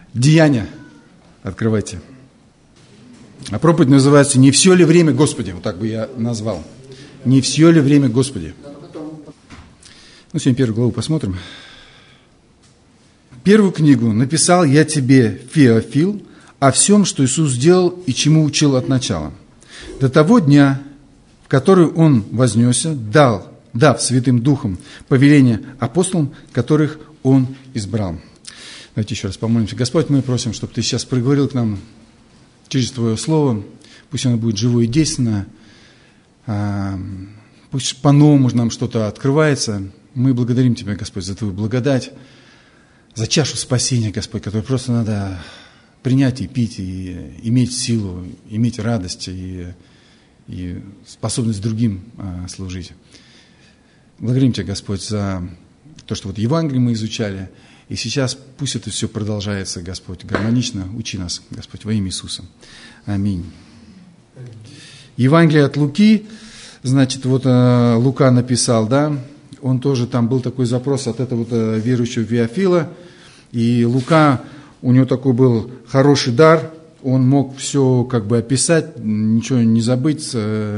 Деяния. Открывайте. А проповедь называется «Не все ли время Господи?» Вот так бы я назвал. «Не все ли время Господи?» Ну, сегодня первую главу посмотрим. Первую книгу написал я тебе, Феофил, о всем, что Иисус сделал и чему учил от начала. До того дня, в который Он вознесся, дав Святым Духом повеление апостолам, которых Он избрал. Давайте еще раз помолимся. Господь, мы просим, чтобы Ты сейчас проговорил к нам через Твое Слово. Пусть оно будет живое и действенное. Пусть по-новому нам что-то открывается. Мы благодарим Тебя, Господь, за Твою благодать, за чашу спасения, Господь, которую просто надо принять и пить, и иметь силу, иметь радость и способность другим служить. Благодарим Тебя, Господь, за то, что вот Евангелие мы изучали, и сейчас пусть это все продолжается, Господь, гармонично. Учи нас, Господь, во имя Иисуса. Аминь. Евангелие от Луки, значит, вот Лука написал, да, он тоже, там был такой запрос от этого верующего Феофила, и Лука, у него такой был хороший дар, он мог все как бы описать, ничего не забыть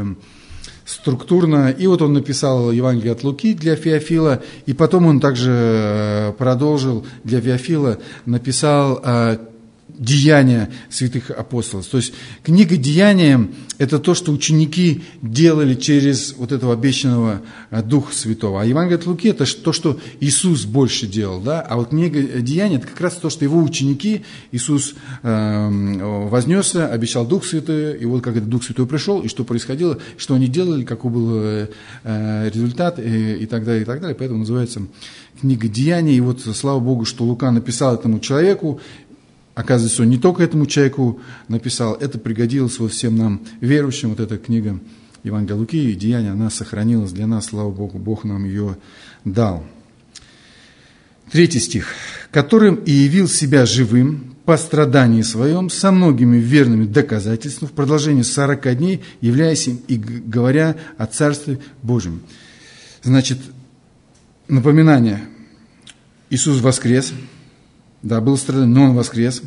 структурно. И вот он написал Евангелие от Луки для Феофила, и потом он также продолжил для Феофила, написал Деяния святых апостолов. То есть книга Деяния – это то, что ученики делали через вот этого обещанного Духа Святого. А Евангелие от Луки – это то, что Иисус больше делал. Да? А вот книга Деяния – это как раз то, что его ученики, Иисус вознесся, обещал Дух Святой, и вот как этот Дух Святой пришел, и что происходило, что они делали, какой был результат, и так далее, и так далее. Поэтому называется книга Деяния. И вот слава Богу, что Лука написал этому человеку. Оказывается, он не только этому человеку написал, это пригодилось вот всем нам верующим. Вот эта книга Евангелия Луки и Деяния, она сохранилась для нас, слава Богу, Бог нам ее дал. 3 стих. «Которым и явил себя живым по страдании своем, со многими верными доказательствами, в продолжении 40 дней, являясь им и говоря о Царстве Божьем». Значит, напоминание. Иисус воскрес. Да, был страдание, но Он воскрес.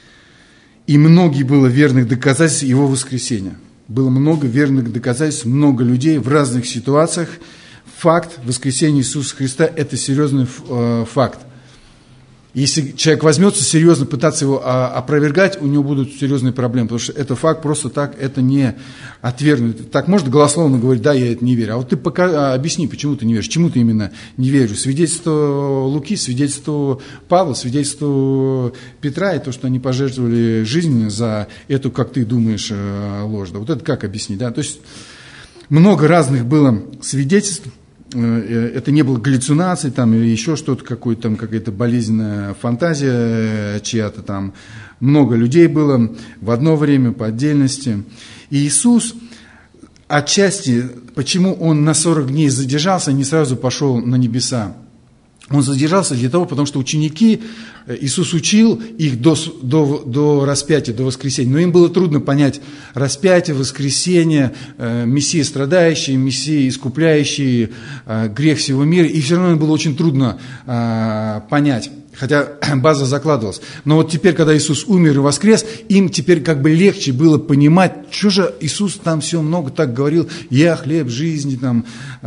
И многие было верных доказательств Его воскресения. Было много верных доказательств, много людей в разных ситуациях. Факт воскресения Иисуса Христа – это серьезный факт. Если человек возьмется серьезно пытаться его опровергать, у него будут серьезные проблемы, потому что это факт, просто так это не отвергнуть. Так можно голословно говорить, да, я это не верю. А вот ты объясни, почему ты не веришь, чему ты именно не веришь. Свидетельство Луки, свидетельство Павла, свидетельство Петра, и то, что они пожертвовали жизнь за эту, как ты думаешь, ложь. Да, вот это как объяснить, да? То есть много разных было свидетельств. Это не было галлюцинации там, или еще что-то, какая-то болезненная фантазия чья-то там. Много людей было в одно время, по отдельности. И Иисус отчасти, почему Он на 40 дней задержался, не сразу пошел на небеса. Он задержался для того, потому что ученики, Иисус учил их до распятия, до воскресения. Но им было трудно понять распятие, воскресение, Мессия страдающий, Мессия искупляющий грех всего мира. И все равно им было очень трудно понять. Хотя база закладывалась. Но вот теперь, когда Иисус умер и воскрес, им теперь как бы легче было понимать, что же Иисус там все много так говорил, я хлеб жизни, там,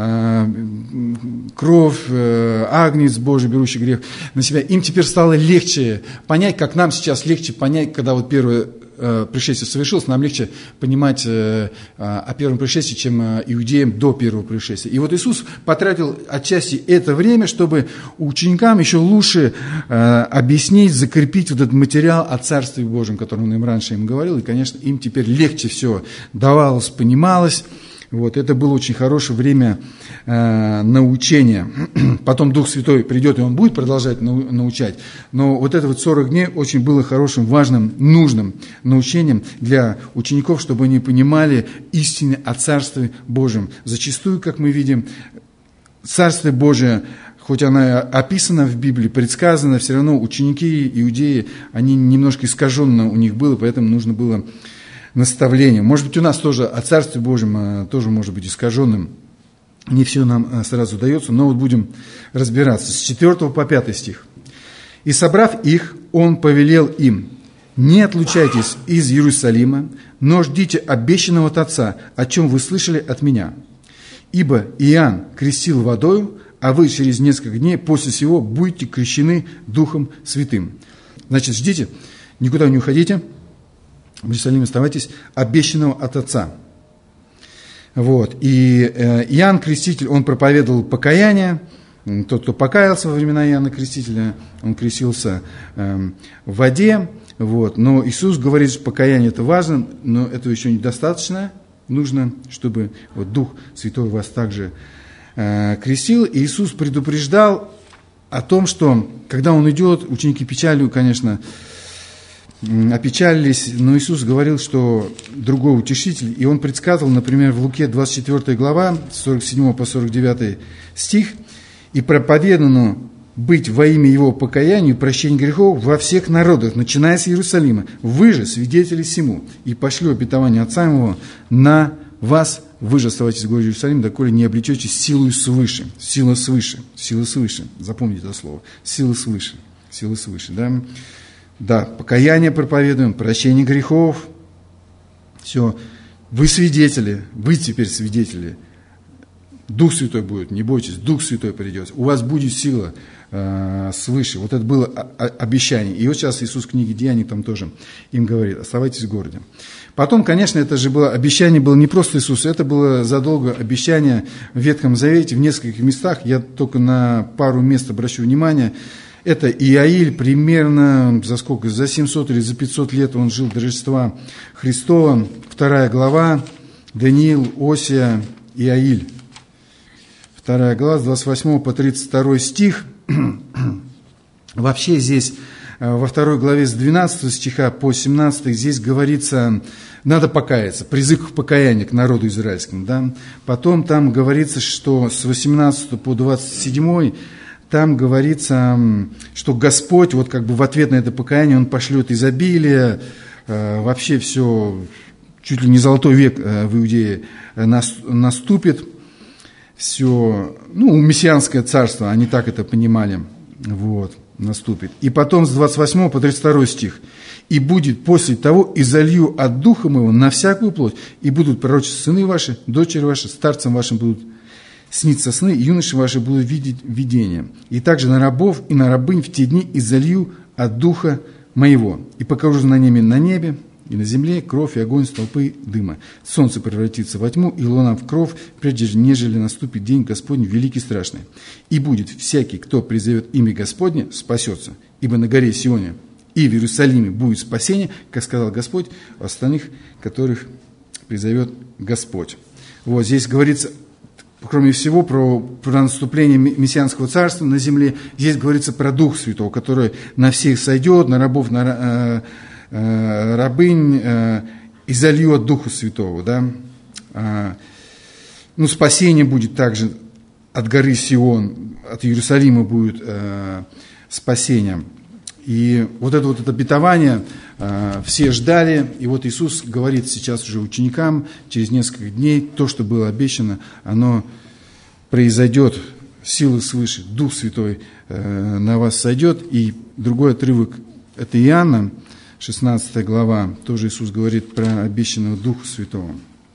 кровь, агнец Божий, берущий грех на себя. Им теперь стало легче понять, как нам сейчас легче понять, когда вот первое пришествие совершилось, нам легче понимать о первом пришествии, чем иудеям до первого пришествия. И вот Иисус потратил отчасти это время, чтобы ученикам еще лучше объяснить, закрепить вот этот материал о Царстве Божьем, который он им раньше им говорил, и, конечно, им теперь легче все давалось, понималось. Вот, это было очень хорошее время научения. Потом Дух Святой придет, и Он будет продолжать научать. Но вот это вот 40 дней очень было хорошим, важным, нужным научением для учеников, чтобы они понимали истины о Царстве Божьем. Зачастую, как мы видим, Царствие Божие, хоть оно описано в Библии, предсказано, все равно ученики, иудеи, они немножко искаженно у них было, поэтому нужно было наставление. Может быть, у нас тоже о Царстве Божьем тоже может быть искаженным. Не все нам сразу дается, но вот будем разбираться. С 4 по 5 стих. «И собрав их, Он повелел им: «Не отлучайтесь из Иерусалима, но ждите обещанного от Отца, о чем вы слышали от меня. Ибо Иоанн крестил водою, а вы через несколько дней после сего будете крещены Духом Святым». Значит, ждите, никуда не уходите, в Иерусалиме оставайтесь, обещанного от Отца. Вот. И Иоанн Креститель, он проповедовал покаяние. Тот, кто покаялся во времена Иоанна Крестителя, он крестился в воде. Вот. Но Иисус говорит, что покаяние это важно, но этого еще недостаточно. Нужно, чтобы вот Дух Святой вас также крестил. И Иисус предупреждал о том, что когда Он идет, ученики печалью, конечно, опечалились, но Иисус говорил, что другой утешитель, и Он предсказывал, например, в Луке 24 глава, с 47 по 49 стих: «И проповедано быть во имя Его покаянию и прощению грехов во всех народах, начиная с Иерусалима. Вы же свидетели сему, и пошлю обетование Отца Моего на вас. Вы же оставайтесь в городе Иерусалим, доколе не облечетесь силою свыше». Сила свыше, сила свыше. Запомните это слово. Сила свыше, да? Да, покаяние проповедуем, прощение грехов. Все. Вы свидетели, вы теперь свидетели. Дух Святой будет, не бойтесь, Дух Святой придет. У вас будет сила свыше. Вот это было обещание. И вот сейчас Иисус в книге Деяний там тоже им говорит: оставайтесь в городе. Потом, конечно, это же было обещание, было не просто Иисусу, это было задолго обещание в Ветхом Завете в нескольких местах. Я только на пару мест обращу внимание. Это Иаиль, примерно за сколько? За 700 или за 500 лет он жил до Рождества Христова. 2 глава, Даниил, Осия, Иаиль. 2 глава, с 28 по 32 стих. Вообще здесь, во 2 главе с 12 стиха по 17, здесь говорится, надо покаяться, призыв к покаянию к народу израильскому. Да? Потом там говорится, что с 18 по 27 там говорится, что Господь, вот как бы в ответ на это покаяние, Он пошлет изобилие, вообще все, чуть ли не золотой век в Иудее наступит, все, мессианское царство, они так это понимали, вот, наступит. И потом с 28 по 32 стих: «И будет после того, и залью от Духа Моего на всякую плоть, и будут пророчествовать сыны ваши, дочери ваши, старцам вашим будут снится сны, и юноши ваши будут видеть видения. И также на рабов и на рабынь в те дни и залью от Духа Моего, и покажу знамениями на небе и на земле кровь и огонь, столпы дыма. Солнце превратится во тьму, и луна в кровь, прежде нежели наступит день Господний великий и страшный. И будет всякий, кто призовет имя Господне, спасется, ибо на горе Сионе и в Иерусалиме будет спасение, как сказал Господь, у остальных, которых призовет Господь». Вот здесь говорится, кроме всего, про наступление мессианского царства на земле, здесь говорится про Дух Святого, который на всех сойдет, на рабов, на рабынь, и зальет Духа Святого. Да? Спасение будет также от горы Сион, от Иерусалима будет спасение. И вот это обетование все ждали, и вот Иисус говорит сейчас уже ученикам, через несколько дней то, что было обещано, оно произойдет, силы свыше, Дух Святой на вас сойдет. И другой отрывок, это Иоанна, 16 глава, тоже Иисус говорит про обещанного Духа Святого.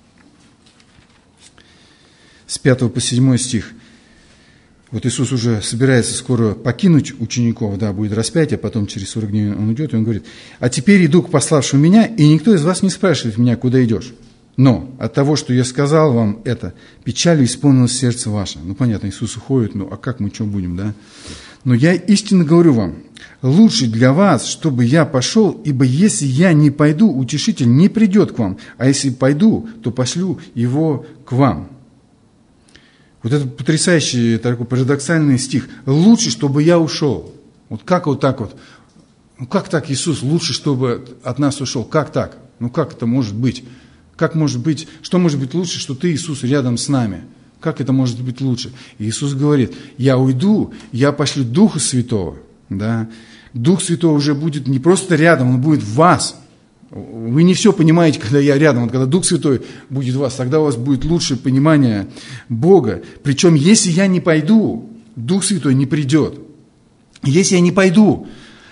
С 5 по 7 стих. Вот Иисус уже собирается скоро покинуть учеников, да, будет распятие, потом через 40 дней Он уйдет, и Он говорит: «А теперь иду к пославшему меня, и никто из вас не спрашивает меня, куда идешь. Но от того, что я сказал вам это, печалью исполнилось сердце ваше». Понятно, Иисус уходит, а как мы что будем, да? «Но я истинно говорю вам, лучше для вас, чтобы я пошел, ибо если я не пойду, утешитель не придет к вам, а если пойду, то пошлю его к вам». Вот это потрясающий, такой парадоксальный стих. Лучше, чтобы я ушел. Вот как вот так вот? Как так, Иисус, лучше, чтобы от нас ушел? Как так? Как это может быть? Как может быть, что может быть лучше, что ты, Иисус, рядом с нами? Как это может быть лучше? И Иисус говорит: я уйду, я пошлю Духа Святого. Да? Дух Святой уже будет не просто рядом, Он будет в вас. Вы не все понимаете, когда я рядом. Когда Дух Святой будет в вас, тогда у вас будет лучшее понимание Бога. Причем, если я не пойду, Дух Святой не придет. Если я не пойду,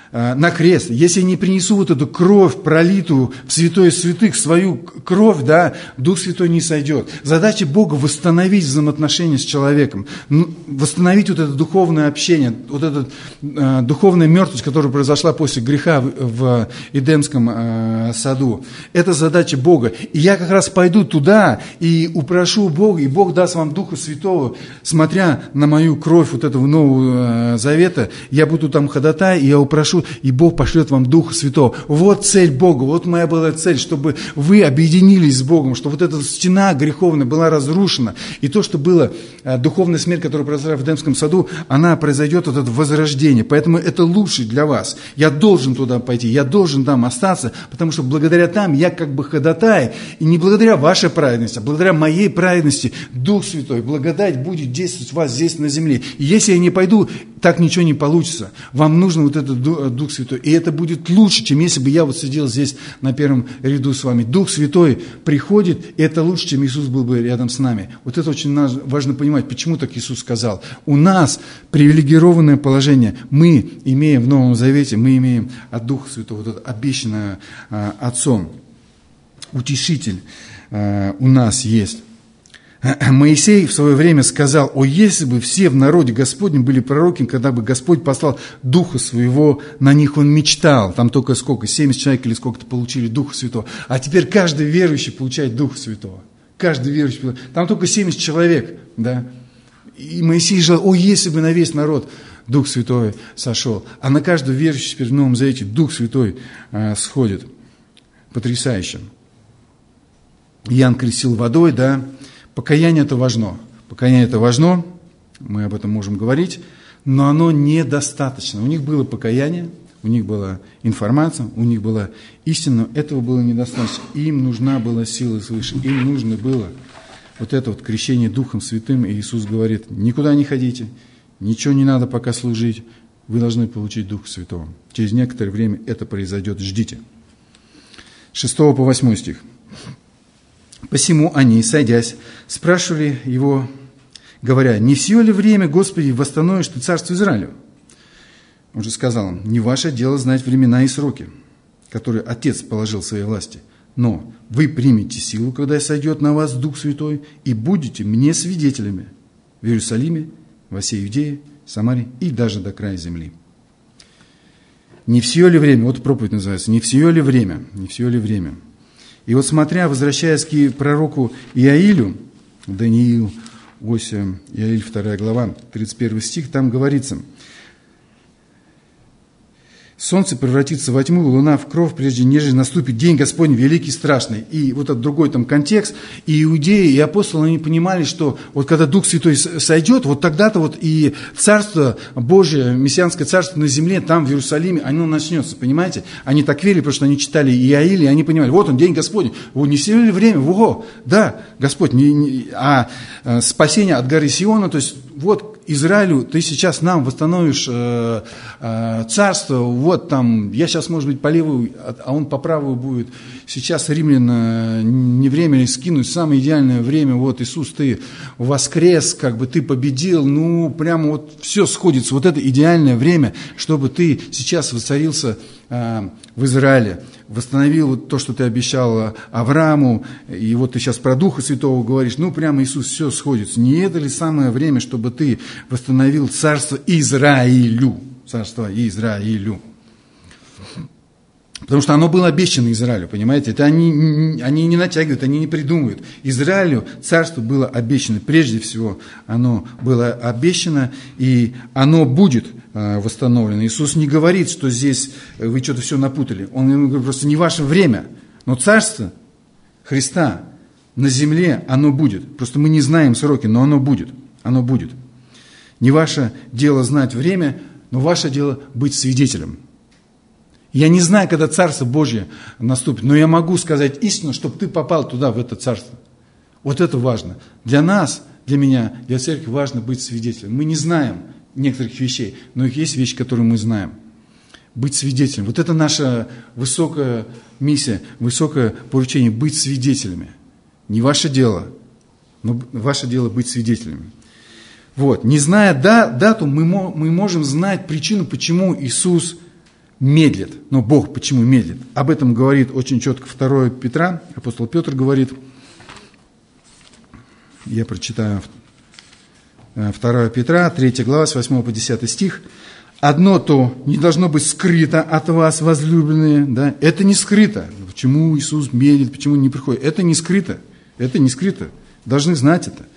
на крест, если я не принесу вот эту кровь, пролитую в святое святых, свою кровь, да, Дух Святой не сойдет. Задача Бога восстановить взаимоотношения с человеком, восстановить вот это духовное общение, вот эта духовная мертвость, которая произошла после греха в Эдемском саду. Это задача Бога. И я как раз пойду туда и упрошу Бога, и Бог даст вам Духа Святого, смотря на мою кровь вот этого Нового Завета, я буду там ходатай, и я упрошу, и Бог пошлет вам Духа Святого. Вот цель Бога, вот моя была цель, чтобы вы объединились с Богом, чтобы вот эта стена греховная была разрушена. И то, что было, духовная смерть, которая произошла в Эдемском саду, она произойдет, вот это возрождение. Поэтому это лучше для вас. Я должен туда пойти, я должен там остаться, потому что благодаря там я как бы ходатай, и не благодаря вашей праведности, а благодаря моей праведности Дух Святой, благодать будет действовать в вас здесь на земле. И если я не пойду, так ничего не получится. Вам нужен вот этот Дух Святой. И это будет лучше, чем если бы я вот сидел здесь на первом ряду с вами. Дух Святой приходит, и это лучше, чем Иисус был бы рядом с нами. Вот это очень важно понимать, почему так Иисус сказал. У нас привилегированное положение. Мы имеем в Новом Завете, мы имеем от Духа Святого, вот это обещанное Отцом. Утешитель у нас есть. Моисей в свое время сказал: «О, если бы все в народе Господнем были пророки, когда бы Господь послал Духа Своего на них». Он мечтал, там только сколько, 70 человек или сколько-то получили Духа Святого. А теперь каждый верующий получает Духа Святого. Каждый верующий, там только 70 человек, да. И Моисей желал: «О, если бы на весь народ Дух Святой сошел». А на каждого верующего теперь в Новом Завете Дух Святой сходит. Потрясающе. Иоанн крестил водой, да. Покаяние это важно. Покаяние это важно, мы об этом можем говорить, но оно недостаточно. У них было покаяние, у них была информация, у них была истина, но этого было недостаточно. Им нужна была сила свыше, им нужно было вот это вот крещение Духом Святым. И Иисус говорит: никуда не ходите, ничего не надо пока служить, вы должны получить Духа Святого. Через некоторое время это произойдет, ждите. 6 по 8 стих. «Посему они, сойдясь, спрашивали его, говоря: не все ли время, Господи, восстановишь ты царство Израилю? Он же сказал им: не ваше дело знать времена и сроки, которые Отец положил в своей власти, но вы примете силу, когда сойдет на вас Дух Святой, и будете мне свидетелями в Иерусалиме, во всей Иудее, Самарии и даже до края земли». Не все ли время, вот проповедь называется, не все ли время, не все ли время. И вот смотря, возвращаясь к пророку Иаилю, Даниил, Осия, Иаиль, 2 глава, 31 стих, там говорится: «Солнце превратится во тьму, луна в кровь, прежде нежели наступит день Господень великий и страшный». И вот этот другой там контекст. И иудеи, и апостолы, они понимали, что вот когда Дух Святой сойдет, вот тогда-то вот и Царство Божие, Мессианское Царство на земле, там в Иерусалиме, оно начнется, понимаете? Они так верили, потому что они читали Иаиль, и они понимали: вот он, день Господень, не все ли время? Ого, да, Господь, спасение от горы Сиона, то есть вот Израилю, ты сейчас нам восстановишь царство, вот там, я сейчас, может быть, по левую, а он по правую будет. Сейчас римлян не время ли скинуть, самое идеальное время, вот Иисус, ты воскрес, как бы ты победил, ну, прямо вот все сходится, вот это идеальное время, чтобы ты сейчас воцарился в Израиле, восстановил вот то, что ты обещал Аврааму, и вот ты сейчас про Духа Святого говоришь, ну, прямо Иисус, все сходится. Не это ли самое время, чтобы ты восстановил царство Израилю? Царство Израилю. Потому что оно было обещано Израилю, понимаете? Это они не натягивают, они не придумывают. Израилю царство было обещано. Прежде всего, оно было обещано, и оно будет восстановлено. Иисус не говорит, что здесь вы что-то все напутали. Он говорит: просто не ваше время. Но царство Христа на земле, оно будет. Просто мы не знаем сроки, но оно будет. Оно будет. Не ваше дело знать время, но ваше дело быть свидетелем. Я не знаю, когда Царство Божье наступит, но я могу сказать истину, чтобы ты попал туда, в это Царство. Вот это важно. Для нас, для меня, для церкви важно быть свидетелем. Мы не знаем некоторых вещей, но есть вещи, которые мы знаем. Быть свидетелем. Вот это наша высокая миссия, высокое поручение – быть свидетелями. Не ваше дело, но ваше дело быть свидетелями. Вот. Не зная дату, мы можем знать причину, почему Иисус медлит. Но Бог почему медлит? Об этом говорит очень четко 2 Петра. Апостол Петр говорит, я прочитаю 2 Петра, 3 глава, с 8 по 10 стих. «Одно то не должно быть скрыто от вас, возлюбленные». Да? Это не скрыто. Почему Иисус медлит, почему не приходит? Это не скрыто. Это не скрыто. Должны знать это.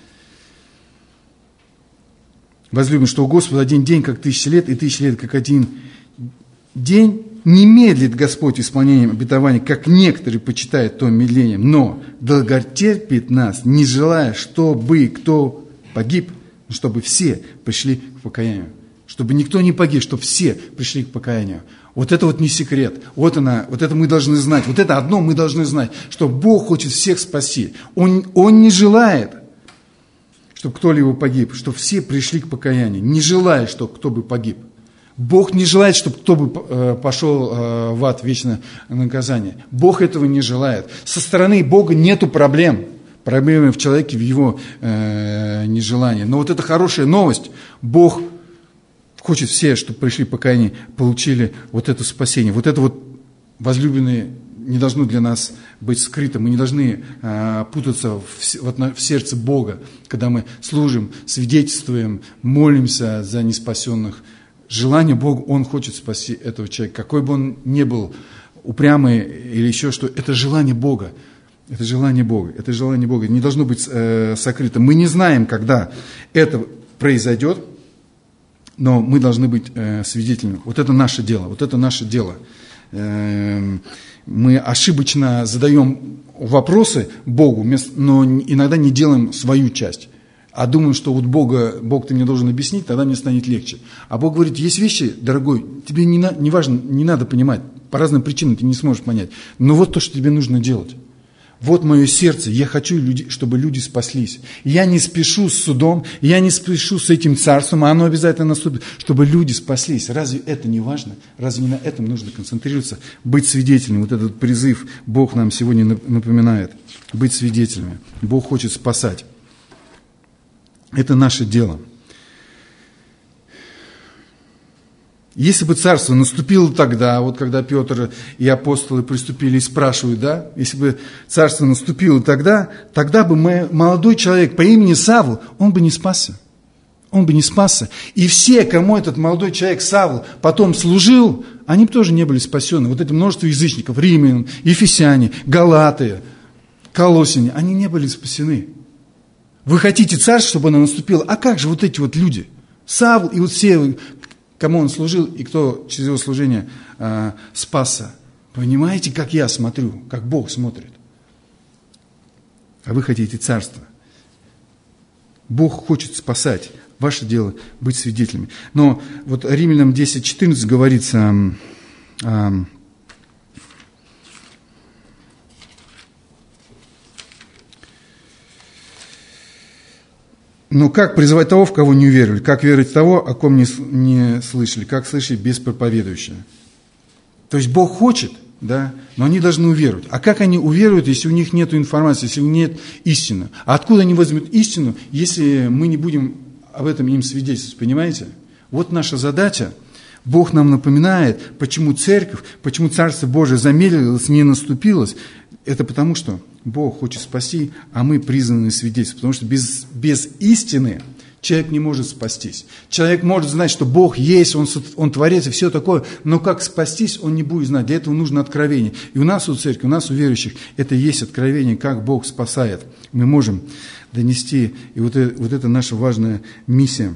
Возлюбленные, что у Господа один день, как 1000 лет, и 1000 лет, как один день. Не медлит Господь исполнением обетований, как некоторые почитают то медлением, но долготерпит нас, не желая, чтобы кто погиб, но чтобы все пришли к покаянию. Чтобы никто не погиб, чтобы все пришли к покаянию. Вот это вот не секрет. Вот это мы должны знать. Вот это одно мы должны знать, что Бог хочет всех спасти. Он не желает, чтобы кто-либо погиб, чтобы все пришли к покаянию. Не желает, чтобы кто бы погиб. Бог не желает, чтобы кто бы пошел в ад, вечное наказание. Бог этого не желает. Со стороны Бога нету проблем. Проблемы в человеке, в его нежелании. Но вот это хорошая новость. Бог хочет все, чтобы пришли к покаянию, получили вот это спасение. Вот это вот, возлюбленные, не должно для нас быть скрыто. Мы не должны путаться в сердце Бога, когда мы служим, свидетельствуем, молимся за неспасенных. Желание Бога, Он хочет спасти этого человека. Какой бы он ни был, упрямый или еще что, это желание Бога. Это желание Бога. Это желание Бога. Не должно быть сокрыто. Мы не знаем, когда это произойдет, но мы должны быть свидетелями. Вот это наше дело. Вот это наше дело. Мы ошибочно задаем вопросы Богу, но иногда не делаем свою часть. А думаем, что вот Бог ты мне должен объяснить, тогда мне станет легче. А Бог говорит, есть вещи, дорогой, тебе не важно, не надо понимать. По разным причинам ты не сможешь понять. Но вот то, что тебе нужно делать. Вот мое сердце, я хочу, чтобы люди спаслись. Я не спешу с судом, я не спешу с этим царством, а оно обязательно наступит, чтобы люди спаслись. Разве это не важно? Разве не на этом нужно концентрироваться? Быть свидетелями. Вот этот призыв Бог нам сегодня напоминает. Быть свидетелями. Бог хочет спасать. Это наше дело. Если бы царство наступило тогда, вот когда Петр и апостолы приступили и спрашивают, да, если бы царство наступило тогда бы молодой человек по имени Савл, он бы не спасся. Он бы не спасся. И все, кому этот молодой человек Савл потом служил, они бы тоже не были спасены. Вот это множество язычников, римлян, ефесяне, галаты, колоссяне, они не были спасены. Вы хотите царство, чтобы оно наступило? А как же вот эти вот люди? Савл и вот все, кому он служил, и кто через его служение спасся. Понимаете, как я смотрю, как Бог смотрит? А вы хотите царство. Бог хочет спасать. Ваше дело быть свидетелями. Но вот Римлянам 10:14 говорится... Но как призывать того, в кого не уверовали? Как верить в того, о ком не слышали? Как слышать без проповедующего? То есть Бог хочет, да, но они должны уверовать. А как они уверуют, если у них нет информации, если у них нет истины? А откуда они возьмут истину, если мы не будем об этом им свидетельствовать? Понимаете? Вот наша задача. Бог нам напоминает, почему церковь, почему Царство Божие замедлилось, не наступилось. Это потому, что Бог хочет спасти, а мы призваны свидетельствовать. Потому что без истины человек не может спастись. Человек может знать, что Бог есть, Он творец и все такое, но как спастись, он не будет знать. Для этого нужно откровение. И у нас у церкви, у нас у верующих, это есть откровение, как Бог спасает. Мы можем донести, и вот это наша важная миссия,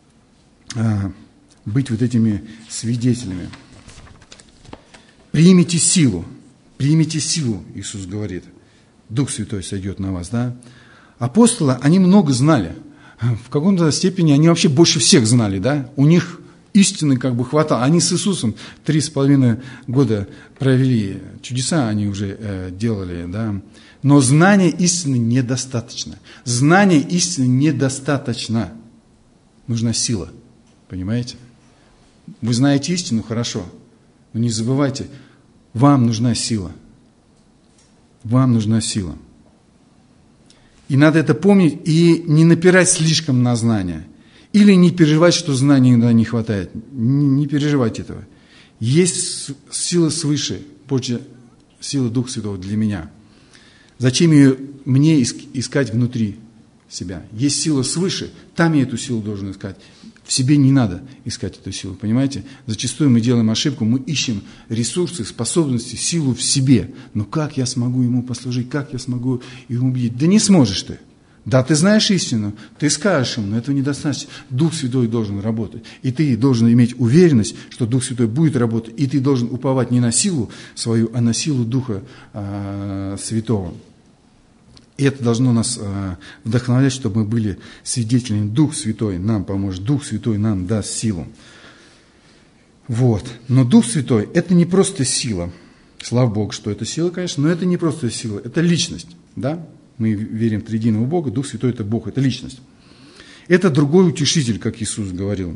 быть вот этими свидетелями. Примите силу, Иисус говорит. Дух Святой сойдет на вас, да? Апостолы, они много знали. В каком-то степени они вообще больше всех знали, да? У них истины как бы хватало. Они с Иисусом 3,5 года провели. Чудеса они уже делали, да? Но знания истины недостаточно. Знания истины недостаточно. Нужна сила. Понимаете? Вы знаете истину, хорошо. Но не забывайте, вам нужна сила. Вам нужна сила. И надо это помнить и не напирать слишком на знания. Или не переживать, что знаний иногда не хватает. Не переживайте этого. Есть сила свыше, Божья сила Духа Святого для меня. Зачем ее мне искать внутри себя? Есть сила свыше, там я эту силу должен искать. В себе не надо искать эту силу, понимаете? Зачастую мы делаем ошибку, мы ищем ресурсы, способности, силу в себе. Но как я смогу ему послужить, как я смогу ему убедить? Да не сможешь ты. Да, ты знаешь истину, ты скажешь ему, но этого недостаточно. Дух Святой должен работать. И ты должен иметь уверенность, что Дух Святой будет работать. И ты должен уповать не на силу свою, а на силу Духа Святого. И это должно нас вдохновлять, чтобы мы были свидетелями. Дух Святой нам поможет, Дух Святой нам даст силу. Вот. Но Дух Святой – это не просто сила. Слава Богу, что это сила, конечно, но это не просто сила, это личность. Да? Мы верим в триединого Бога, Дух Святой – это Бог, это личность. Это другой утешитель, как Иисус говорил.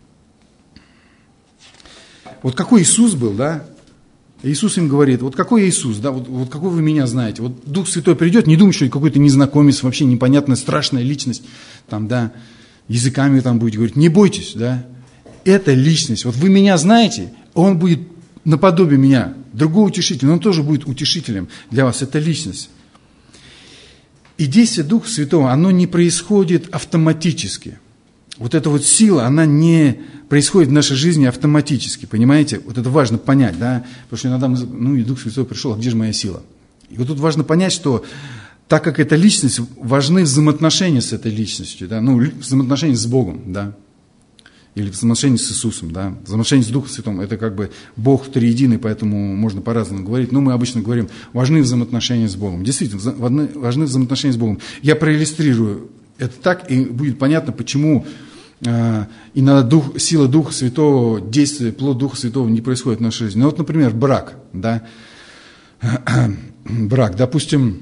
Вот какой Иисус был, да? Иисус им говорит, вот какой Иисус, да, вот какой вы меня знаете. Вот Дух Святой придет, не думайте, что какой-то незнакомец, вообще непонятная, страшная личность, там, да, языками там будете говорить. Не бойтесь, да. Это личность. Вот вы меня знаете, он будет наподобие меня, другой утешитель, но он тоже будет утешителем для вас. Это личность. И действие Духа Святого, оно не происходит автоматически. Вот эта вот сила, она не происходит в нашей жизни автоматически, понимаете? Вот это важно понять, да? Потому что иногда и Дух Святой пришел, а где же моя сила? И вот тут важно понять, что так как это личность, важны взаимоотношения с этой личностью, да? Взаимоотношения с Богом, да? Или взаимоотношения с Иисусом, да? Взаимоотношения с Духом Святым, это как бы Бог триединый, поэтому можно по-разному говорить, но мы обычно говорим, важны взаимоотношения с Богом. Действительно, важны взаимоотношения с Богом. Я проиллюстрирую это так, и будет понятно, почему иногда сила Духа Святого, действие, плод Духа Святого не происходит в нашей жизни. Ну вот, например, брак, да? Брак, допустим,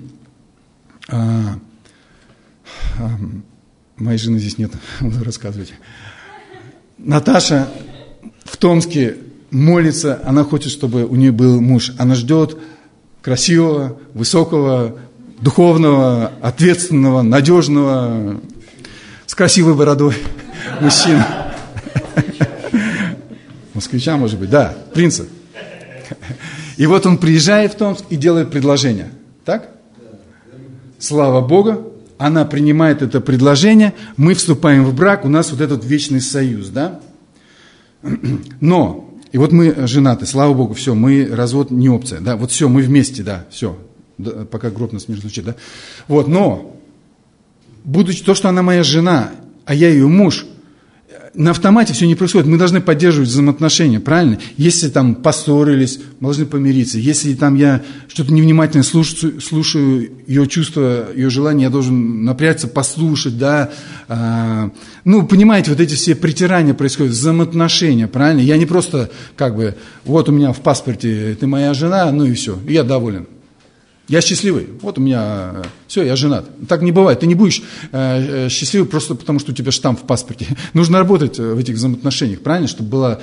моей жены здесь нет, буду рассказывать. Наташа в Томске молится, она хочет, чтобы у нее был муж. Она ждет красивого, высокого, духовного, ответственного, надежного, с красивой бородой мужчину. Москвича, может быть, да, принца. И вот он приезжает в Томск и делает предложение. Так? Слава Богу. Она принимает это предложение, мы вступаем в брак, у нас вот этот вечный союз, да? Но, и вот мы женаты, слава Богу, все, мы, развод не опция, да, вот все, мы вместе, да, все, да, пока гроб нас не разлучит, да? Вот, но, будучи то, что она моя жена, а я ее муж, на автомате все не происходит, мы должны поддерживать взаимоотношения, правильно? Если там поссорились, мы должны помириться. Если там я что-то невнимательно слушаю ее чувства, ее желания, я должен напрячься, послушать, да. Понимаете, вот эти все притирания происходят, взаимоотношения, правильно? Я не просто вот у меня в паспорте ты моя жена, и все, и я доволен. Я счастливый, вот у меня, все, я женат. Так не бывает, ты не будешь счастливый просто потому, что у тебя штамп в паспорте. Нужно работать в этих взаимоотношениях, правильно, чтобы была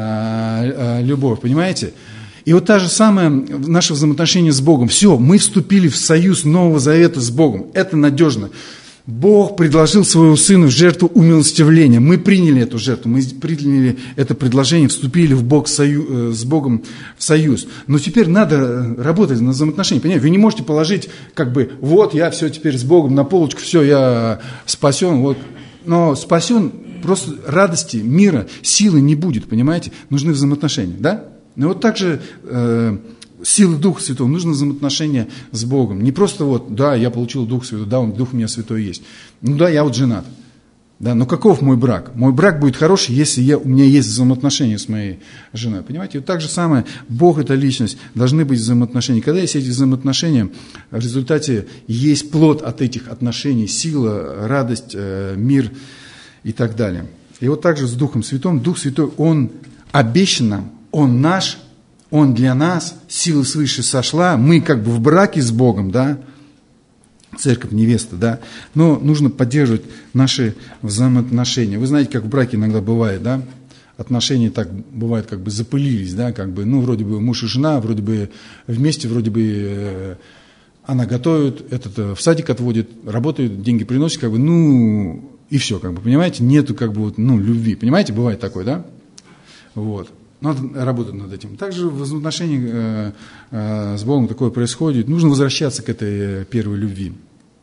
любовь, понимаете? И вот та же самая наше взаимоотношение с Богом. Все, мы вступили в союз Нового Завета с Богом, это надежно. Бог предложил своего Сына в жертву умилостивления. Мы приняли эту жертву, мы приняли это предложение, вступили с Богом в союз. Но теперь надо работать на взаимоотношения. Понимаете? Вы не можете положить, вот я все теперь с Богом на полочку, все, я спасен. Вот. Но спасен, просто радости, мира, силы не будет, понимаете? Нужны взаимоотношения, да? Ну вот так же силы Духа Святого, нужно взаимоотношения с Богом. Не просто я получил Дух Святой, Дух у меня Святой есть. Я вот женат. Да, но каков мой брак? Мой брак будет хороший, если у меня есть взаимоотношения с моей женой. Понимаете? Вот так же самое, Бог – это личность, должны быть взаимоотношения. Когда есть эти взаимоотношения, в результате есть плод от этих отношений, сила, радость, мир и так далее. И вот так же с Духом Святым. Дух Святой, Он обещан нам, Он наш, Он для нас, сила свыше сошла, мы в браке с Богом, да, церковь, невеста, да, но нужно поддерживать наши взаимоотношения. Вы знаете, как в браке иногда бывает, да, отношения так бывают, запылились, да, вроде бы муж и жена, вроде бы вместе, вроде бы она готовит, этот в садик отводит, работает, деньги приносит, и все, понимаете, нету любви, понимаете, бывает такое, да, вот. Надо работать над этим. Также в взаимоотношениях с Богом такое происходит. Нужно возвращаться к этой первой любви.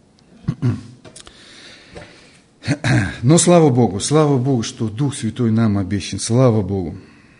Но слава Богу, что Дух Святой нам обещан. Слава Богу.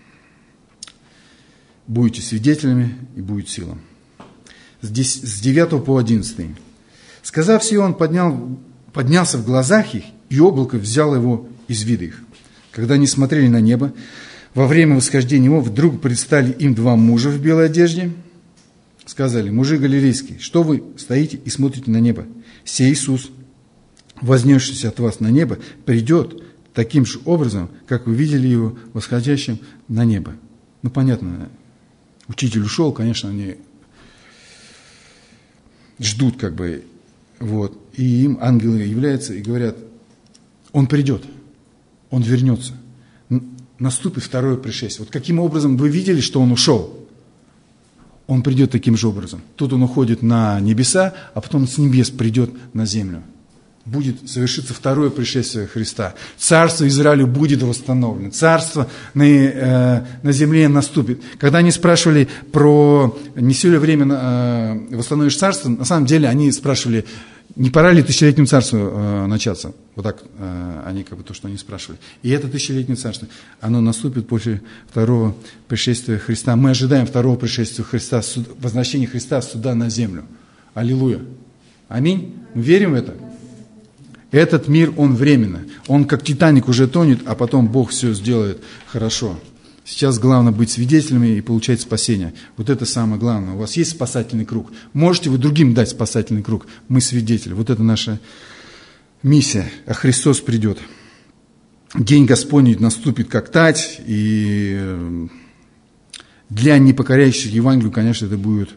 Будете свидетелями и будет сила. С 9 по 11. Сказав сие, он поднялся в глазах их, и облако взяло его из вида их. Когда они смотрели на небо, во время восхождения его вдруг предстали им два мужа в белой одежде. Сказали: мужи галилейские, что вы стоите и смотрите на небо? Сей Иисус, вознесшийся от вас на небо, придет таким же образом, как вы видели его восходящим на небо. Ну, понятно, учитель ушел, конечно, они ждут как бы, вот, и им ангелы являются и говорят: он придет, он вернется, наступит второе пришествие. Вот каким образом вы видели, что он ушел? Он придет таким же образом. Тут он уходит на небеса, а потом с небес придет на землю. Будет совершиться второе пришествие Христа. Царство Израилю будет восстановлено. Царство на земле наступит. Когда они спрашивали про не все ли время восстановишь царство, на самом деле они спрашивали, не пора ли тысячелетнему царству начаться. Вот так они как бы то, что они спрашивали. И это тысячелетнее царство, оно наступит после второго пришествия Христа. Мы ожидаем второго пришествия Христа, возвращения Христа сюда на землю. Аллилуйя. Аминь. Мы верим в это? Этот мир, он временно. Он как Титаник уже тонет, а потом Бог все сделает хорошо. Сейчас главное быть свидетелями и получать спасение. Вот это самое главное. У вас есть спасательный круг. Можете вы другим дать спасательный круг? Мы свидетели. Вот это наша миссия. А Христос придет. День Господний наступит как тать. И для непокоряющих Евангелию, конечно, это будет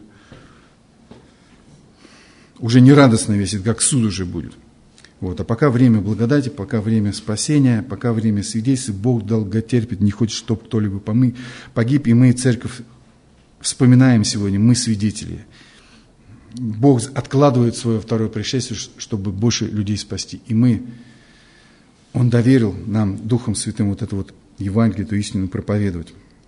уже не радостно весит, как суд уже будет. Вот. А пока время благодати, пока время спасения, пока время свидетельства, Бог долготерпит, не хочет, чтобы кто-либо погиб, и мы, церковь, вспоминаем сегодня, мы свидетели. Бог откладывает свое второе пришествие, чтобы больше людей спасти. И Он доверил нам, Духом Святым, вот это вот Евангелие, эту истину проповедовать.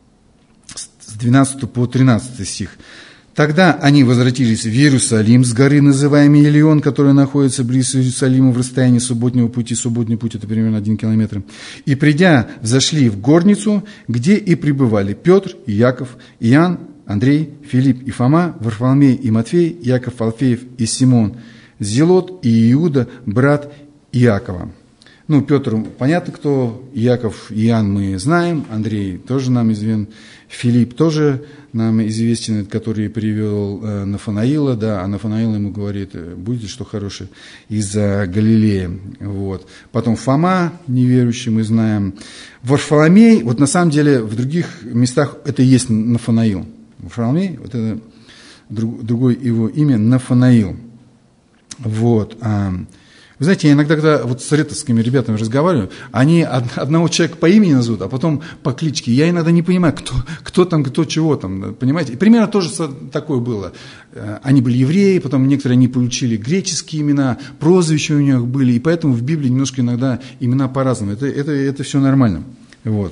С 12 по 13 стих. Тогда они возвратились в Иерусалим с горы, называемой Елеон, которая находится близ Иерусалима в расстоянии субботнего пути. Субботний путь – это примерно 1 километр. И, придя, взошли в горницу, где и пребывали Петр и Яков, Иоанн, Андрей, Филипп и Фома, Варфоломей и Матфей, Яков Алфеев и Симон, Зелот и Иуда, брат Иакова. Ну, Петр, понятно, кто, Яков и Иоанн мы знаем, Андрей тоже нам известен, Филипп тоже нам известен, который привел Нафанаила, да, а Нафанаил ему говорит: будете что хорошее из-за Галилея. Вот. Потом Фома, неверующий, мы знаем. Варфоломей, вот на самом деле в других местах это и есть Нафанаил. Варфоломей, вот это другое его имя, Нафанаил. Вот. Вы знаете, я иногда, когда вот с ретовскими ребятами разговариваю, они одного человека по имени назовут, а потом по кличке. Я иногда не понимаю, кто там, кто чего там, понимаете? И примерно тоже такое было. Они были евреи, потом некоторые они получили греческие имена, прозвища у них были, и поэтому в Библии немножко иногда имена по-разному. Это все нормально. Вот.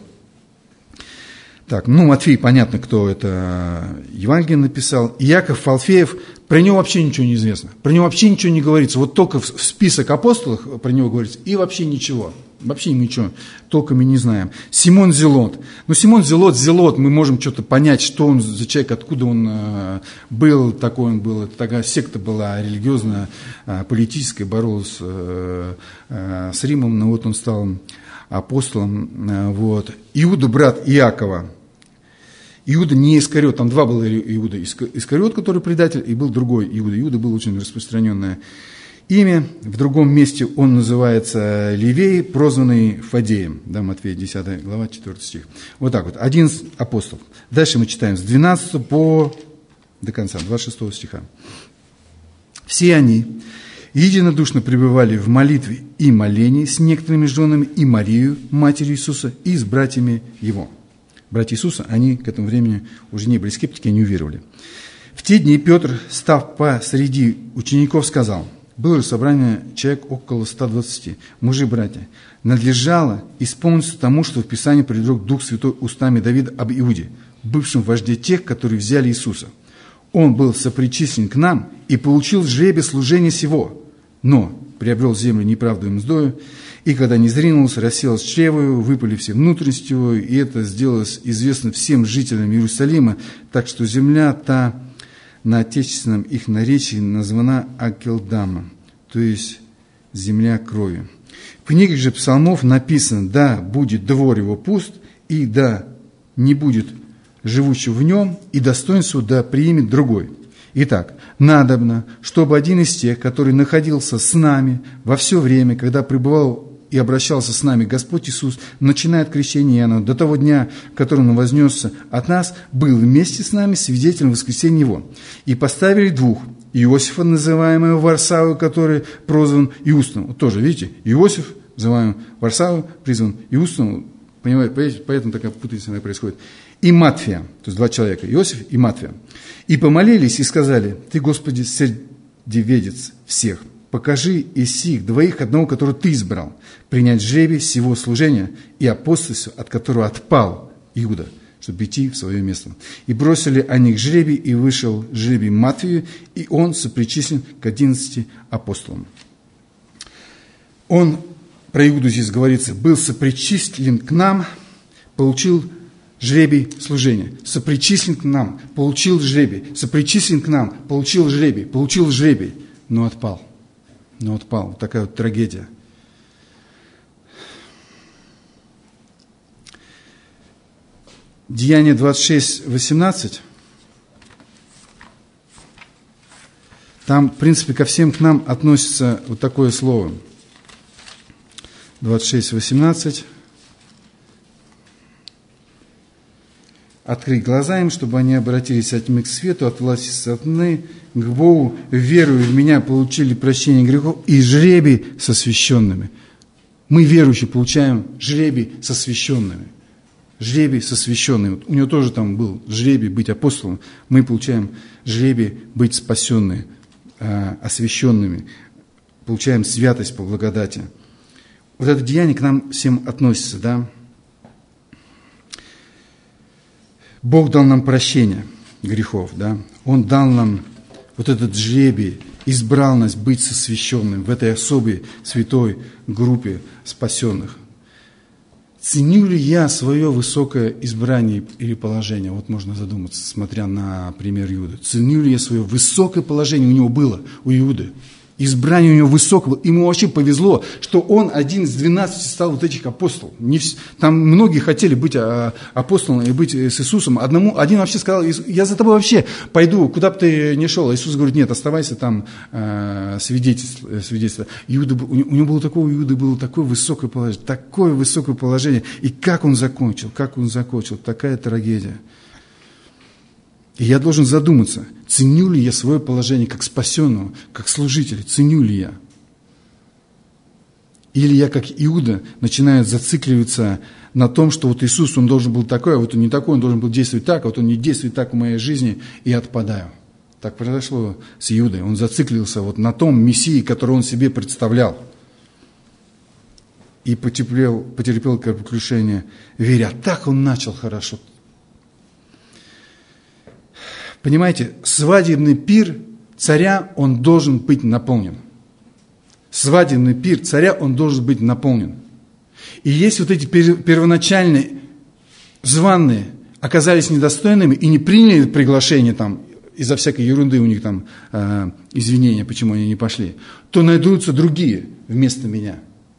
Так, Матфей, понятно, кто это Евангелие написал. Иаков Алфеев, про него вообще ничего не известно. Про него вообще ничего не говорится. Вот только в список апостолов про него говорится, и вообще ничего. Вообще ничего толком и не знаем. Симон Зелот. Симон Зелот, мы можем что-то понять, что он за человек, откуда он был, такой он был. Это такая секта была религиозная, политическая, боролась с Римом, но вот он стал апостолом. Вот. Иуда, брат Иакова. Иуда не Искариот, там два было Иуда. Искариот, который предатель, и был другой Иуда. Иуда было очень распространенное имя. В другом месте он называется Левей, прозванный Фадеем. Да, Матфея 10 глава, 4 стих. Вот так вот, 11 апостолов. Дальше мы читаем с 12 до конца, 26 стиха. Все они единодушно пребывали в молитве и молении с некоторыми женами и Марию, матерью Иисуса, и с братьями Его. Братья Иисуса, они к этому времени уже не были скептики, они уверовали. В те дни Петр, став посреди учеников, сказал: Было же собрание человек около 120, мужи, братья. Надлежало исполниться тому, что в Писании предрек Дух Святой устами Давида об Иуде, бывшем вожде тех, которые взяли Иисуса. Он был сопричислен к нам и получил жребий служения сего, но приобрел землю неправдой и мздою, и когда не зринулся, расселась чревою, выпали все внутренности его, и это сделалось известно всем жителям Иерусалима, так что земля та на отечественном их наречии названа Акелдама, то есть земля крови. В книге же псалмов написано: «Да будет двор его пуст, и да не будет живущего в нем, и достоинство да приимет другой». Итак, надобно, чтобы один из тех, который находился с нами во все время, когда пребывал и обращался с нами Господь Иисус, начиная от крещения Иоанна до того дня, в котором Он вознесся от нас, был вместе с нами свидетелем воскресения Его. И поставили двух: Иосифа, называемого Варсавой, который прозван Иустом. Вот тоже, видите, Иосиф, называемый Варсавой, призван Иустом. Понимаете, поэтому такая путаница происходит. И Матфия, то есть два человека, Иосиф и Матфия. И помолились и сказали: Ты, Господи, сердцеведец всех, покажи из сих двоих одного, которого Ты избрал, принять жребий сего служения и апостольства, от которого отпал Иуда, чтобы идти в свое место. И бросили они жребий, и вышел жребий Матфею, и он сопричислен к 11 апостолам. Он, про Иуду здесь говорится, был сопричислен к нам, получил жребий служения. Сопричислен к нам, получил жребий. Сопричислен к нам, получил жребий, но отпал. Вот такая вот трагедия. Деяние 26:18. Там, в принципе, ко всем к нам относится вот такое слово. 26:18. Открыть глаза им, чтобы они обратились от тьмы к свету, от власти сатаны к Богу, веруя в меня, получили прощение грехов и жребий со священными. Мы, верующие, получаем жребий со священными. Жребий со священными. Вот у него тоже там был жребий быть апостолом. Мы получаем жребий быть спасенными, освященными. Получаем святость по благодати. Вот это деяние к нам всем относится, да? Бог дал нам прощение грехов, да? Он дал нам вот этот жребий, избрал нас быть сосвященным в этой особой святой группе спасенных. Ценю ли я свое высокое избрание или положение? Вот можно задуматься, смотря на пример Иуды. Ценю ли я свое высокое положение? У него было, у Иуды. Избрание у него высокого. Ему вообще повезло, что он один из 12 стал вот этих апостолов. Там многие хотели быть апостолом и быть с Иисусом. Один вообще сказал: я за тобой вообще пойду, куда бы ты ни шел. А Иисус говорит: нет, оставайся там, свидетельство. У него было такое высокое положение. И как он закончил, такая трагедия. И я должен задуматься, ценю ли я свое положение как спасенного, как служителя, ценю ли я? Или я, как Иуда, начинаю зацикливаться на том, что вот Иисус, Он должен был такой, а вот Он не такой, Он должен был действовать так, а вот Он не действует так в моей жизни, и отпадаю. Так произошло с Иудой. Он зациклился вот на том Мессии, который он себе представлял. И потерпел кораблекрушение в вере. А так он начал хорошо. Понимаете, свадебный пир царя, он должен быть наполнен. Свадебный пир царя, он должен быть наполнен. И если вот эти первоначальные званые оказались недостойными и не приняли приглашение там, из-за всякой ерунды у них там извинения, почему они не пошли, то найдутся другие вместо меня.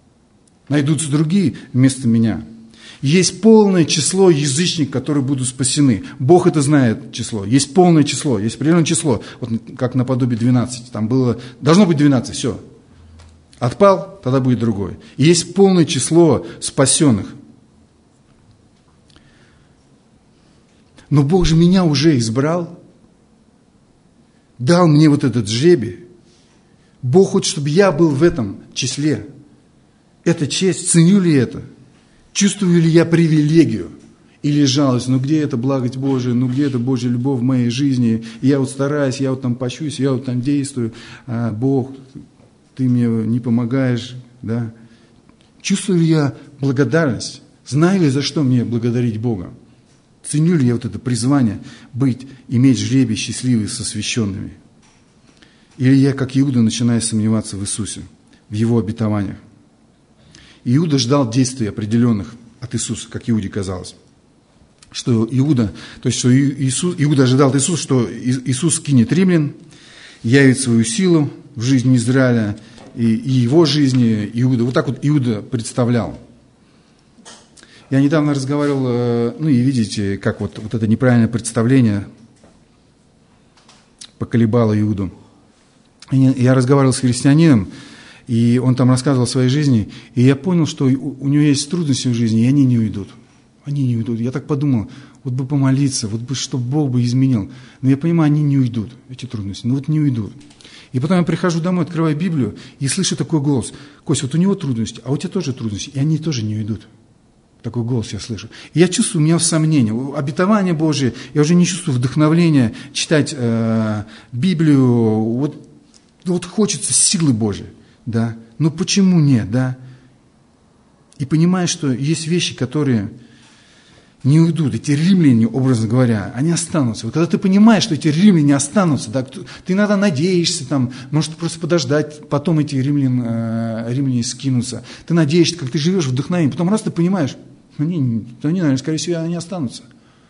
Есть полное число язычников, которые будут спасены. Бог это знает число. Есть полное число, есть определенное число. Вот как наподобие 12. Там было, должно быть 12, все. Отпал, тогда будет другой. И есть полное число спасенных. Но Бог же меня уже избрал. Дал мне вот этот жребий. Бог хочет, чтобы я был в этом числе. Это честь, ценю ли это? Чувствую ли я привилегию или жалость? Ну где эта благость Божия? Ну где эта Божья любовь в моей жизни? И я вот стараюсь, я вот там пощусь, я вот там действую. А Бог, ты мне не помогаешь, да? Чувствую ли я благодарность? Знаю ли, за что мне благодарить Бога? Ценю ли я вот это призвание иметь жребий счастливый с освященными? Или я, как Иуда, начинаю сомневаться в Иисусе, в Его обетованиях? Иуда ждал действий определенных от Иисуса, как Иуде казалось. Иуда ожидал от Иисуса, что Иисус кинет римлян, явит свою силу в жизни Израиля и его жизни Иуда. Вот так вот Иуда представлял. Я недавно разговаривал, и видите, как вот это неправильное представление поколебало Иуду. Я разговаривал с христианином, и он там рассказывал о своей жизни, и я понял, что у него есть трудности в жизни, и они не уйдут. Они не уйдут. Я так подумал, вот бы помолиться, вот бы, чтобы Бог бы изменил. Но я понимаю, они не уйдут, эти трудности. Ну вот не уйдут. И потом я прихожу домой, открываю Библию и слышу такой голос. Кость, вот у него трудности, а у тебя тоже трудности, и они тоже не уйдут. Такой голос я слышу. И я чувствую, у меня сомнения. Обетование Божие, я уже не чувствую вдохновления читать Библию. Вот хочется силы Божьей. Да? Но почему нет? Да? И понимаешь, что есть вещи, которые не уйдут. Эти римляне, образно говоря, они останутся. Вот когда ты понимаешь, что эти римляне останутся, да, ты иногда надеешься, может просто подождать, потом эти римляне скинутся. Ты надеешься, как ты живешь в вдохновении. Потом раз ты понимаешь, они, наверное, скорее всего, они останутся.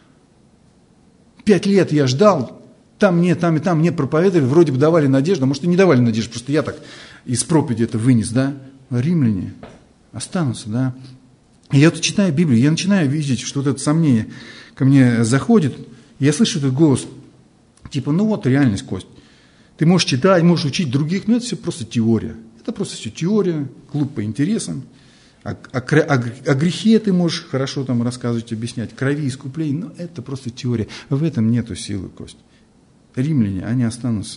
5 лет я ждал, там и там мне проповедовали, вроде бы давали надежду, а может и не давали надежду, просто я так из проповеди это вынес, да. Римляне останутся, да. И я тут читаю Библию, я начинаю видеть, что вот это сомнение ко мне заходит, и я слышу этот голос, типа, реальность, Кость. Ты можешь читать, можешь учить других, но это все просто теория. Это просто все теория, клуб по интересам. О грехе ты можешь хорошо там рассказывать, объяснять, крови искуплений, но это просто теория. В этом нету силы, Кость. Римляне, они останутся.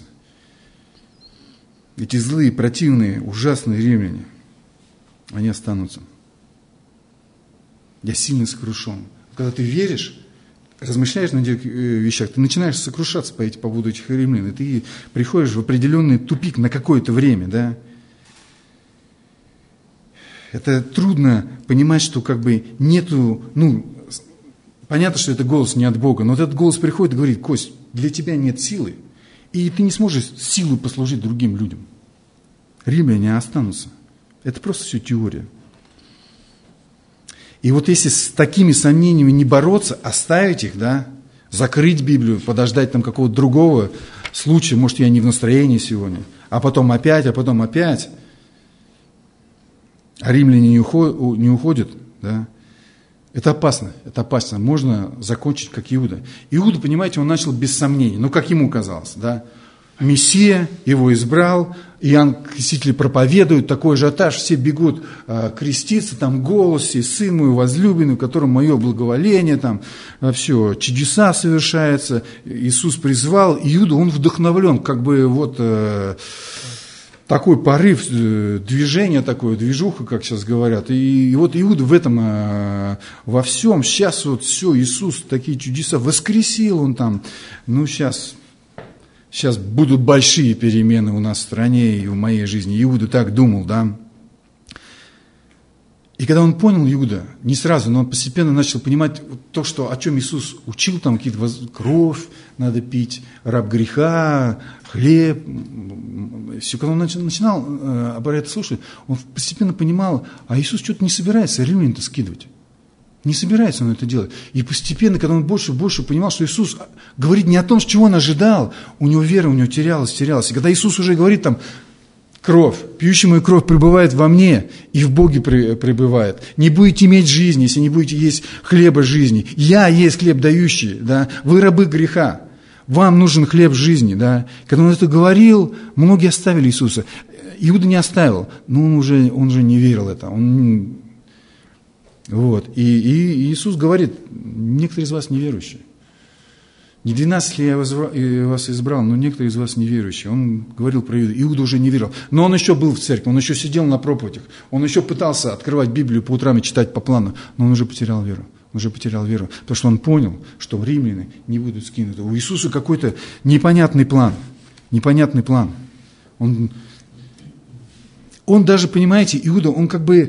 Эти злые, противные, ужасные римляне, они останутся. Я сильно сокрушен. Когда ты веришь, размышляешь над этих вещах, ты начинаешь сокрушаться по поводу этих римлян, и ты приходишь в определенный тупик на какое-то время, да. Это трудно понимать, что нету, понятно, что это голос не от Бога, но вот этот голос приходит и говорит: Кость, для тебя нет силы, и ты не сможешь силой послужить другим людям. Римляне останутся. Это просто все теория. И вот если с такими сомнениями не бороться, оставить их, да, закрыть Библию, подождать там какого-то другого случая, может, я не в настроении сегодня, а потом опять, а римляне не уходят, да, это опасно, можно закончить как Иуда. Иуда, понимаете, он начал без сомнений, как ему казалось, да, Мессия его избрал, Иоанн Креститель проповедует, такой ажиотаж, все бегут креститься, там голос, и сын мой возлюбленный, в котором мое благоволение, там все, чудеса совершаются, Иисус призвал, Иуда, он вдохновлен, такой порыв, движение такое, движуха, как сейчас говорят. И вот Иуда в этом во всем, сейчас вот все, Иисус такие чудеса, воскресил он там, Сейчас будут большие перемены у нас в стране и в моей жизни. Иуда так думал, да. И когда он понял, Иуда, не сразу, но он постепенно начал понимать то, о чем Иисус учил, там какие-то кровь надо пить, раб греха, хлеб. Все, когда он начинал об этом слушать, он постепенно понимал, а Иисус что-то не собирается римлян-то скидывать. Не собирается он это делать. И постепенно, когда он больше и больше понимал, что Иисус говорит не о том, с чего он ожидал, у него вера терялась. И когда Иисус уже говорит там: кровь, пьющий мою кровь пребывает во мне и в Боге пребывает. Не будете иметь жизни, если не будете есть хлеба жизни. Я есть хлеб дающий, да? Вы рабы греха. Вам нужен хлеб жизни, да? Когда он это говорил, многие оставили Иисуса. Иуда не оставил, но он уже не верил в это. И Иисус говорит: некоторые из вас неверующие. Не 12 ли я вас избрал, но некоторые из вас неверующие. Он говорил про Иуду. Иуда уже не верил. Но он еще был в церкви, он еще сидел на проповедях. Он еще пытался открывать Библию по утрам и читать по плану. Но он уже потерял веру. Потому что он понял, что римляне не будут скинуты. У Иисуса какой-то непонятный план. Он даже, понимаете, Иуда, он как бы,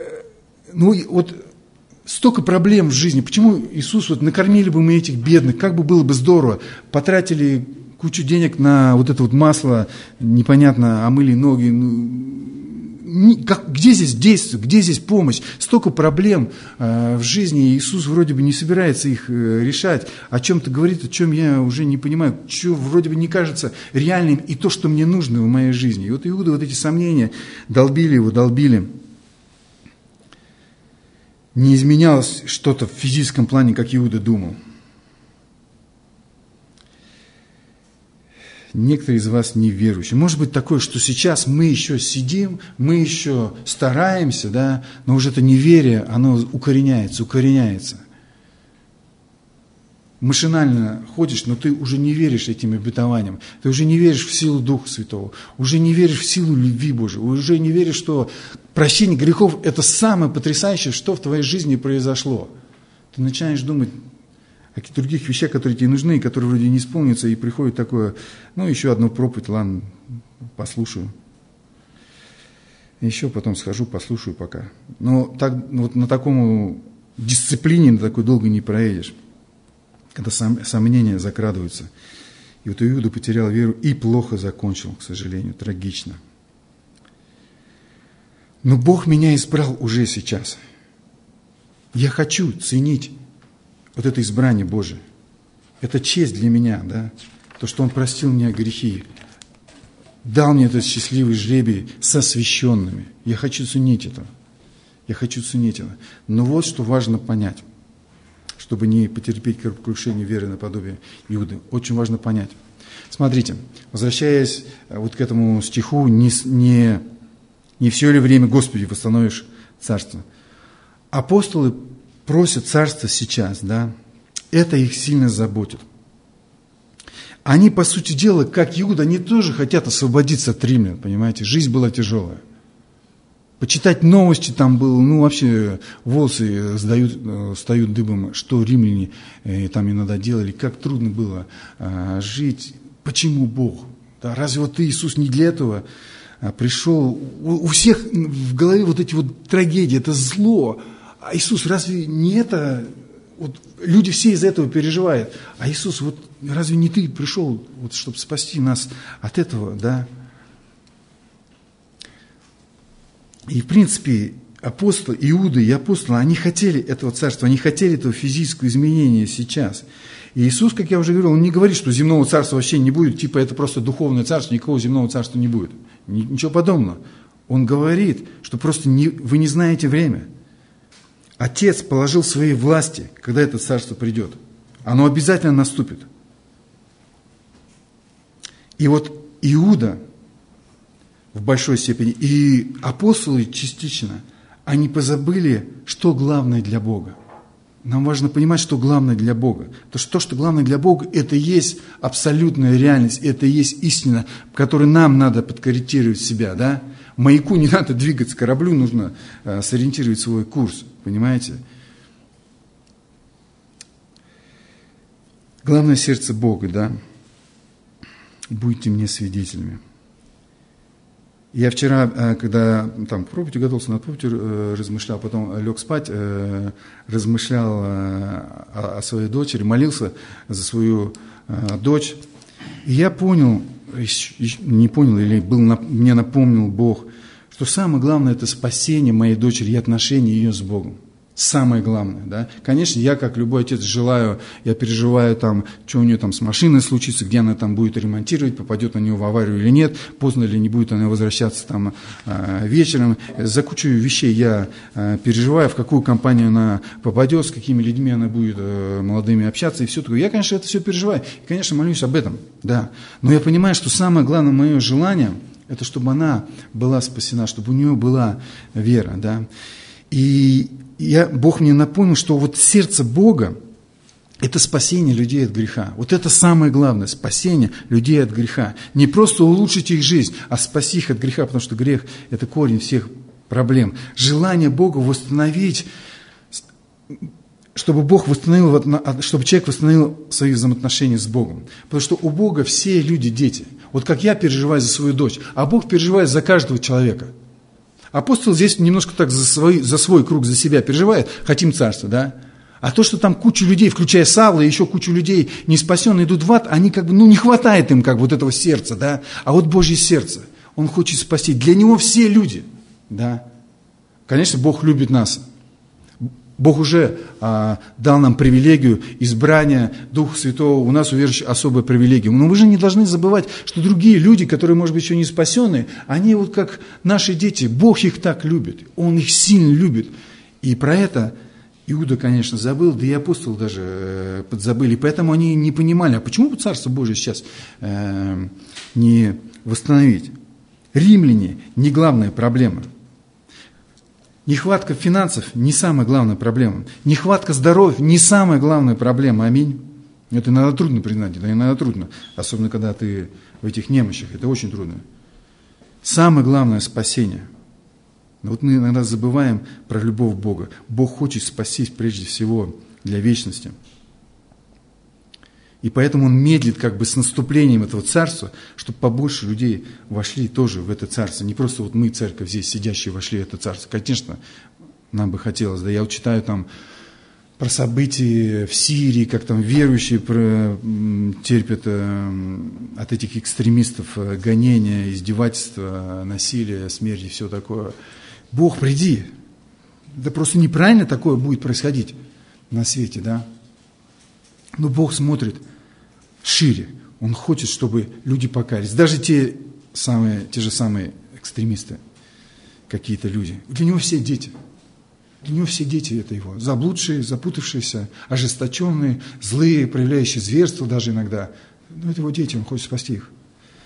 столько проблем в жизни. Почему Иисус, накормили бы мы этих бедных, как бы было бы здорово, потратили кучу денег на вот это вот масло, непонятно, омыли ноги. Где здесь действие, где здесь помощь? Столько проблем в жизни, и Иисус вроде бы не собирается их решать. О чем-то говорит, о чем я уже не понимаю, что вроде бы не кажется реальным, и то, что мне нужно в моей жизни. И вот Иуда вот эти сомнения долбили его, долбили. Не изменялось что-то в физическом плане, как Иуда думал. Некоторые из вас неверующие. Может быть такое, что сейчас мы еще сидим, мы еще стараемся, да, но уже это неверие, оно укореняется. Машинально ходишь, но ты уже не веришь этим обетованиям. Ты уже не веришь в силу Духа Святого, уже не веришь в силу любви Божией, уже не веришь, что прощение грехов – это самое потрясающее, что в твоей жизни произошло. Ты начинаешь думать о каких-то других вещах, которые тебе нужны, и которые вроде не исполнятся, и приходит такое, еще одну проповедь, ладно, послушаю. Еще потом схожу, послушаю пока. Но так, на таком дисциплине, на такой долго не проедешь, когда сомнения закрадываются. И вот Иуда потерял веру и плохо закончил, к сожалению, трагично. Но Бог меня избрал уже сейчас. Я хочу ценить вот это избрание Божие. Это честь для меня, да? То, что Он простил мне грехи, дал мне этот счастливый жребий с освященными. Я хочу ценить это. Но вот что важно понять, чтобы не потерпеть крушение веры наподобие Иуды. Очень важно понять. Смотрите, возвращаясь вот к этому стиху, не все ли время, Господи, восстановишь царство? Апостолы просят царства сейчас, да? Это их сильно заботит. Они, по сути дела, как Иуда, они тоже хотят освободиться от римлян, понимаете? Жизнь была тяжелая. Почитать новости там было, вообще волосы встают дыбом, что римляне там иногда делали, как трудно было жить. Почему Бог? Да, разве вот ты, Иисус, не для этого пришел? У всех в голове вот эти вот трагедии, это зло. А Иисус, разве не это? Вот люди все из-за этого переживают. А Иисус, вот разве не ты пришел, вот, чтобы спасти нас от этого, да? И, в принципе, апостолы, Иуда и апостолы, они хотели этого царства, они хотели этого физического изменения сейчас. И Иисус, как я уже говорил, Он не говорит, что земного царства вообще не будет, типа это просто духовное царство, никакого земного царства не будет. Ничего подобного. Он говорит, что просто вы не знаете время. Отец положил своей власти, когда это царство придет. Оно обязательно наступит. И вот Иуда в большой степени, и апостолы частично, они позабыли, что главное для Бога. Нам важно понимать, что главное для Бога. То, что главное для Бога, это и есть абсолютная реальность, это и есть истина, в которой нам надо подкорректировать себя, да? Маяку не надо двигаться, кораблю нужно сориентировать свой курс, понимаете? Главное сердце Бога, да? Будьте мне свидетелями. Я вчера, когда к проповеди готовился, над проповедью размышлял, потом лег спать, размышлял о своей дочери, молился за свою дочь. И я понял, не понял, или мне напомнил Бог, что самое главное – это спасение моей дочери и отношения ее с Богом. Самое главное, да. Конечно, я, как любой отец, я переживаю что у нее с машиной случится, где она будет ремонтировать, попадет на нее в аварию или нет, поздно ли не будет она возвращаться вечером. За кучу вещей я переживаю, в какую компанию она попадет, с какими людьми она будет молодыми общаться и все такое. Я, конечно, это все переживаю, и, конечно, молюсь об этом, да. Но я понимаю, что самое главное мое желание – это чтобы она была спасена, чтобы у нее была вера, да. И Бог мне напомнил, что вот сердце Бога – это спасение людей от греха. Вот это самое главное – спасение людей от греха. Не просто улучшить их жизнь, а спасти их от греха, потому что грех – это корень всех проблем. Желание Бога восстановить, чтобы человек восстановил свои взаимоотношения с Богом. Потому что у Бога все люди – дети. Вот как я переживаю за свою дочь, а Бог переживает за каждого человека. Апостол здесь немножко так за свой круг, за себя переживает, хотим царства, да? А то, что там куча людей, включая Савла, и еще кучу людей не спасенные идут в ад, они как бы, не хватает им как бы вот этого сердца, да? А вот Божье сердце, Он хочет спасти. Для Него все люди, да? Конечно, Бог любит нас. Бог уже дал нам привилегию избрания Духа Святого. У нас у верующих особая привилегия. Но мы же не должны забывать, что другие люди, которые, может быть, еще не спасенные, они вот как наши дети. Бог их так любит. Он их сильно любит. И про это Иуда, конечно, забыл, да и апостолы даже подзабыли. Поэтому они не понимали, а почему бы Царство Божие сейчас не восстановить? Римляне не главная проблема. Нехватка финансов не самая главная проблема. Нехватка здоровья не самая главная проблема. Аминь. Это иногда трудно признать, это иногда трудно. Особенно, когда ты в этих немощах. Это очень трудно. Самое главное – спасение. Но вот мы иногда забываем про любовь Бога. Бог хочет спастись прежде всего для вечности. И поэтому Он медлит как бы с наступлением этого царства, чтобы побольше людей вошли тоже в это царство. Не просто вот мы, церковь здесь сидящие, вошли в это царство. Конечно, нам бы хотелось. Да, я вот читаю там про события в Сирии, как там верующие терпят от этих экстремистов гонения, издевательства, насилия, смерти, все такое. Бог, приди. Это просто неправильно такое будет происходить на свете, да? Но Бог смотрит шире. Он хочет, чтобы люди покаялись. Даже те же самые экстремисты, какие-то люди. Для него все дети. Для него все дети это его. Заблудшие, запутавшиеся, ожесточенные, злые, проявляющие зверство даже иногда. Но это его дети, он хочет спасти их.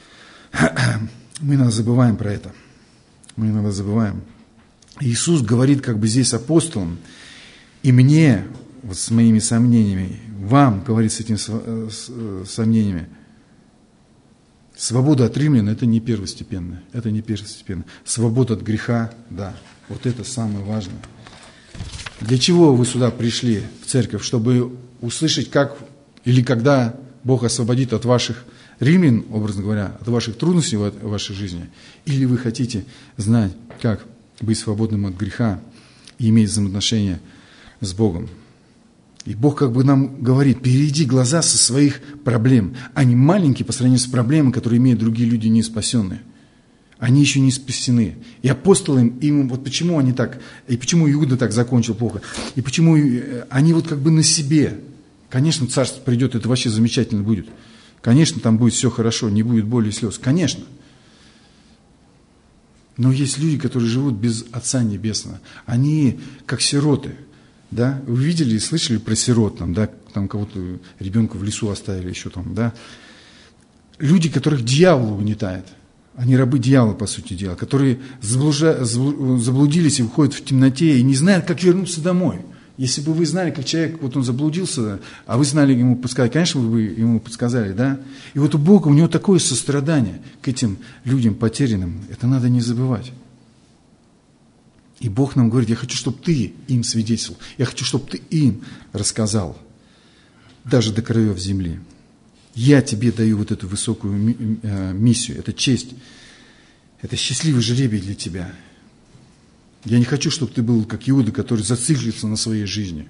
Мы иногда забываем про это. Мы иногда забываем. Иисус говорит как бы здесь апостолам, и мне, вот с моими сомнениями, вам, говорит с этими сомнениями, свобода от римлян – это не первостепенно. Это не первостепенно. Свобода от греха, да, вот это самое важное. Для чего вы сюда пришли, в церковь? Чтобы услышать, как или когда Бог освободит от ваших римлян, образно говоря, от ваших трудностей в вашей жизни? Или вы хотите знать, как быть свободным от греха и иметь взаимоотношения с Богом? И Бог как бы нам говорит, переведи глаза со своих проблем. Они маленькие по сравнению с проблемами, которые имеют другие люди не спасенные. Они еще не спасены. И апостолы, им вот почему они так, и почему Иуда так закончил плохо, и почему они вот как бы на себе. Конечно, царство придет, это вообще замечательно будет. Конечно, там будет все хорошо, не будет боли и слез. Конечно. Но есть люди, которые живут без Отца Небесного. Они как сироты. Да? Вы видели и слышали про сирот, там кого-то, ребенка в лесу оставили еще там, да? Люди, которых дьявол угнетает, они рабы дьявола, по сути дела, которые заблудились и выходят в темноте и не знают, как вернуться домой. Если бы вы знали, как человек, вот он заблудился, а вы знали ему подсказать, конечно, вы бы ему подсказали, да? И вот у Бога, у него такое сострадание к этим людям потерянным, это надо не забывать. И Бог нам говорит, я хочу, чтобы ты им свидетельствовал, я хочу, чтобы ты им рассказал, даже до краев земли. Я тебе даю вот эту высокую миссию, это честь, это счастливый жребий для тебя. Я не хочу, чтобы ты был как Иуда, который зациклится на своей жизни.